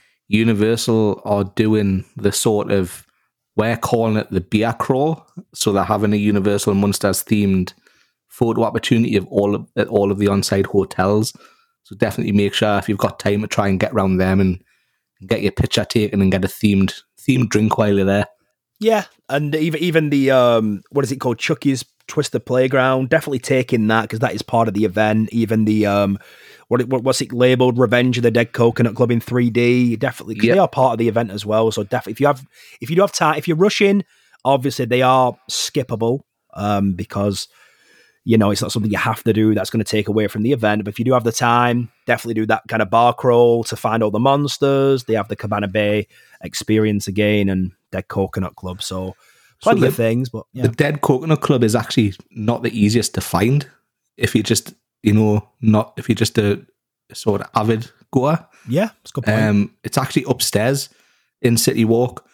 S2: Universal are doing the sort of, we're calling it the beer crawl. So they're having a Universal Monsters themed photo opportunity of all of, at all of the on-site hotels. So definitely make sure if you've got time to try and get around them and get your picture taken and get a themed themed drink while you're there.
S1: Yeah, and even even the um, what is it called, Chucky's Twisted Playground? Definitely taking that because that is part of the event. Even the um, what, what what's it labeled, Revenge of the Dead Coconut Club in three D. Definitely, because
S2: Yep.
S1: they are part of the event as well. So definitely, if you have if you do have time, if you're rushing, obviously they are skippable um, because you know it's not something you have to do. That's going to take away from the event. But if you do have the time, definitely do that kind of bar crawl to find all the monsters. They have the Cabana Bay experience again and Dead Coconut Club. So plenty
S2: the-
S1: of things, but yeah.
S2: The Dead Coconut Club is actually not the easiest to find if you just, you know, not if you're just a sort of avid goer.
S1: Yeah, that's a good point.
S2: Um, it's actually upstairs in City Walk.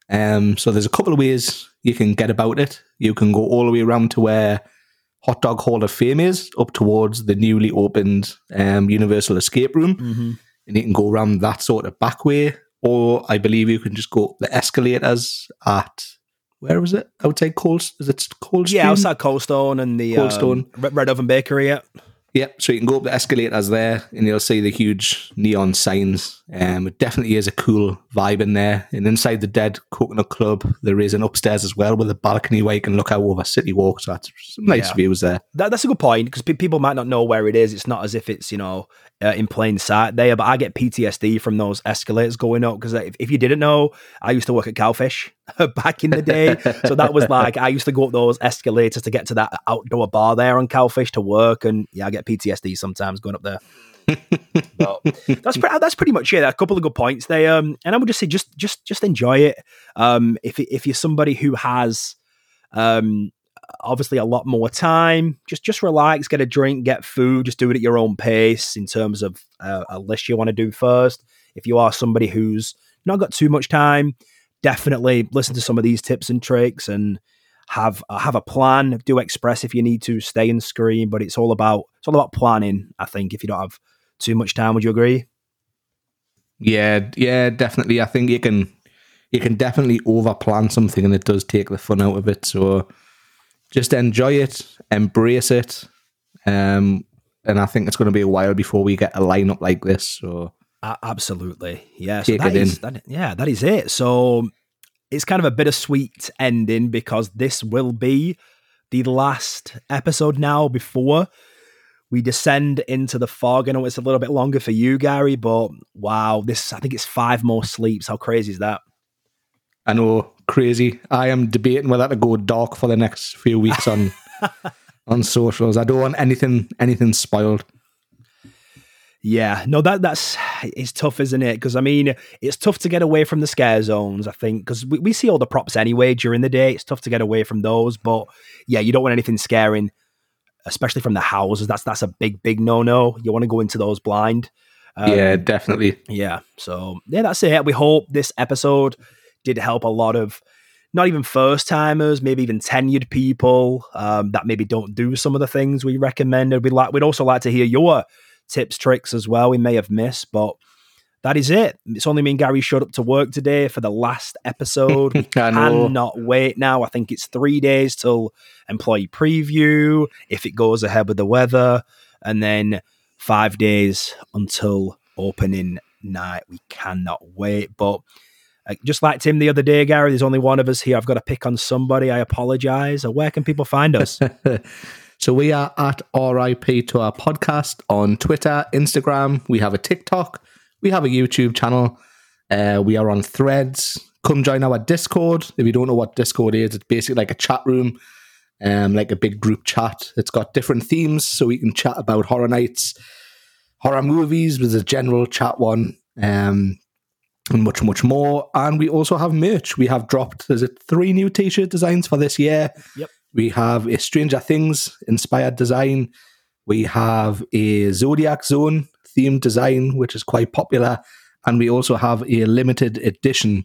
S2: Um, so there's a couple of ways you can get about it. You can go all the way around to where Hot Dog Hall of Fame is, up towards the newly opened um, Universal Escape Room.
S1: Mm-hmm.
S2: And you can go around that sort of back way. Or I believe you can just go up the escalators at, where was it? Outside Cold, is it Cold Stream?
S1: Yeah, outside Cold Stone and the
S2: Cold
S1: um,
S2: Stone.
S1: Red Red Oven Bakery. Yeah.
S2: Yep, so you can go up the escalators there and you'll see the huge neon signs. Um, it definitely is a cool vibe in there. And inside the Dead Coconut Club, there is an upstairs as well with a balcony where you can look out over City Walk. So that's some nice
S1: Yeah.
S2: views there.
S1: That, that's a good point because pe- people might not know where it is. It's not as if it's, you know, uh, in plain sight there, but I get P T S D from those escalators going up because if, if you didn't know, I used to work at Cowfish back in the day. So that was like, I used to go up those escalators to get to that outdoor bar there on Cowfish to work. And yeah, I get P T S D sometimes going up there. But that's pre- that's pretty much it. A couple of good points there, um, and I would just say just just just enjoy it. Um, if if you're somebody who has um, obviously a lot more time, just just relax, get a drink, get food, just do it at your own pace in terms of uh, a list you want to do first. If you are somebody who's not got too much time, definitely listen to some of these tips and tricks and have uh, have a plan. Do express if you need to, stay and scream, but it's all about it's all about planning. I think if you don't have too much time, would you agree?
S2: Yeah, yeah, definitely. I think you can you can definitely over plan something and it does take the fun out of it. So just enjoy it, embrace it. Um, and I think it's going to be a while before we get a lineup like this. So
S1: Uh, absolutely, yeah. So
S2: take
S1: that
S2: it
S1: is
S2: in.
S1: that, yeah, that is it. So it's kind of a bittersweet ending because this will be the last episode now before we descend into the fog. I know it's a little bit longer for you, Gary, but wow, this I think it's five more sleeps. How crazy is that?
S2: I know, crazy. I am debating whether to go dark for the next few weeks on on socials. I don't want anything anything spoiled.
S1: Yeah, no, that that's it's tough, isn't it? Because I mean, it's tough to get away from the scare zones. I think because we, we see all the props anyway during the day. It's tough to get away from those, but yeah, you don't want anything scaring, especially from the houses. That's that's a big big no no. You want to go into those blind. Um,
S2: Yeah, definitely.
S1: Yeah. So yeah, that's it. We hope this episode did help a lot of not even first timers, maybe even tenured people um, that maybe don't do some of the things we recommended. We'd like, we'd also like to hear your tips, tricks as well. We may have missed, but that is it. It's only me and Gary showed up to work today for the last episode. We
S2: I know.
S1: cannot wait now. I think it's three days till employee preview, if it goes ahead with the weather, and then five days until opening night. We cannot wait. But uh, just like Tim the other day, Gary, there's only one of us here. I've got to pick on somebody. I apologize. Uh, Where can people find us?
S2: So we are at R I P to our podcast on Twitter, Instagram. We have a TikTok. We have a YouTube channel. Uh, we are on Threads. Come join our Discord. If you don't know what Discord is, it's basically like a chat room, um, like a big group chat. It's got different themes, so we can chat about Horror Nights, horror movies with a general chat one, um, and much, much more. And we also have merch. We have dropped, is it three new t-shirt designs for this year?
S1: Yep.
S2: We have a Stranger Things inspired design. We have a Zodiac Zone themed design, which is quite popular. And we also have a limited edition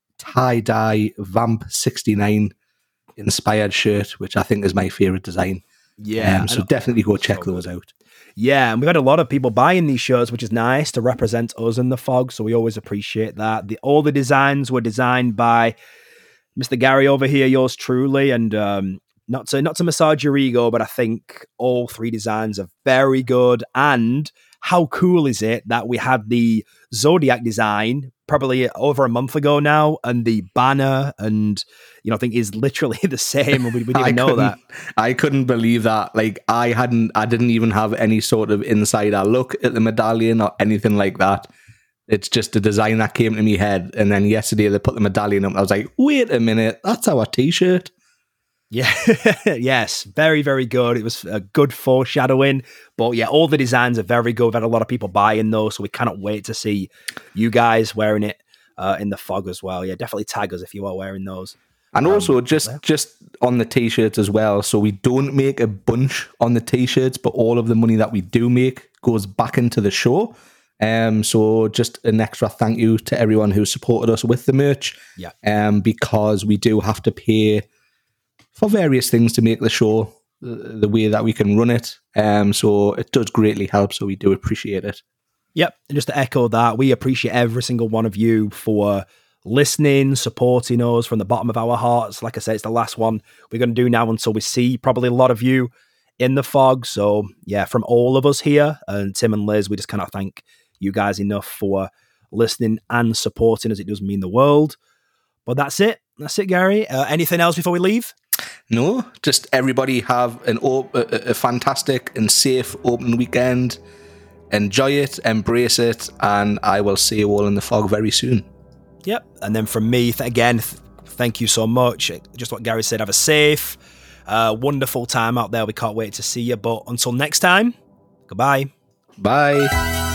S2: tie-dye Vamp sixty-nine inspired shirt, which I think is my favorite design.
S1: Yeah.
S2: Um, so definitely go check those out.
S1: Yeah, and we've had a lot of people buying these shirts, which is nice to represent us in the fog. So we always appreciate that. The, all the designs were designed by Mister Gary over here, yours truly. And um, not to not to massage your ego, but I think all three designs are very good. And how cool is it that we had the Zodiac design probably over a month ago now, and the banner and, you know, I think is literally the same. We, we didn't even know that.
S2: I couldn't believe that. Like, I hadn't, I didn't even have any sort of insider look at the medallion or anything like that. It's just a design that came to me head. And then yesterday they put the medallion up and I was like, wait a minute, that's our t-shirt.
S1: Yeah, yes, very, very good. It was a good foreshadowing, but yeah, all the designs are very good. We've had a lot of people buying those, so we cannot wait to see you guys wearing it uh, in the fog as well. Yeah, definitely tag us if you are wearing those.
S2: And
S1: um,
S2: also, just just on the t-shirts as well, so we don't make a bunch on the t-shirts, but all of the money that we do make goes back into the show. Um, so just an extra thank you to everyone who supported us with the merch.
S1: Yeah.
S2: Um, because we do have to pay for various things to make the show the, the way that we can run it. Um, so it does greatly help. So we do appreciate it.
S1: Yep. And just to echo that, we appreciate every single one of you for listening, supporting us from the bottom of our hearts. Like I said, it's the last one we're going to do now until we see probably a lot of you in the fog. So yeah, from all of us here and Tim and Liz, we just cannot thank you guys enough for listening and supporting us. It does mean the world. But that's it. That's it, Gary. Uh, anything else before we leave?
S2: No, just everybody have an op- a, a fantastic and safe open weekend. Enjoy it, embrace it, and I will see you all in the fog very soon.
S1: Yep. And then from me, th- again, th- thank you so much. Just what Gary said, have a safe, uh, wonderful time out there. We can't wait to see you. But until next time, goodbye.
S2: Bye.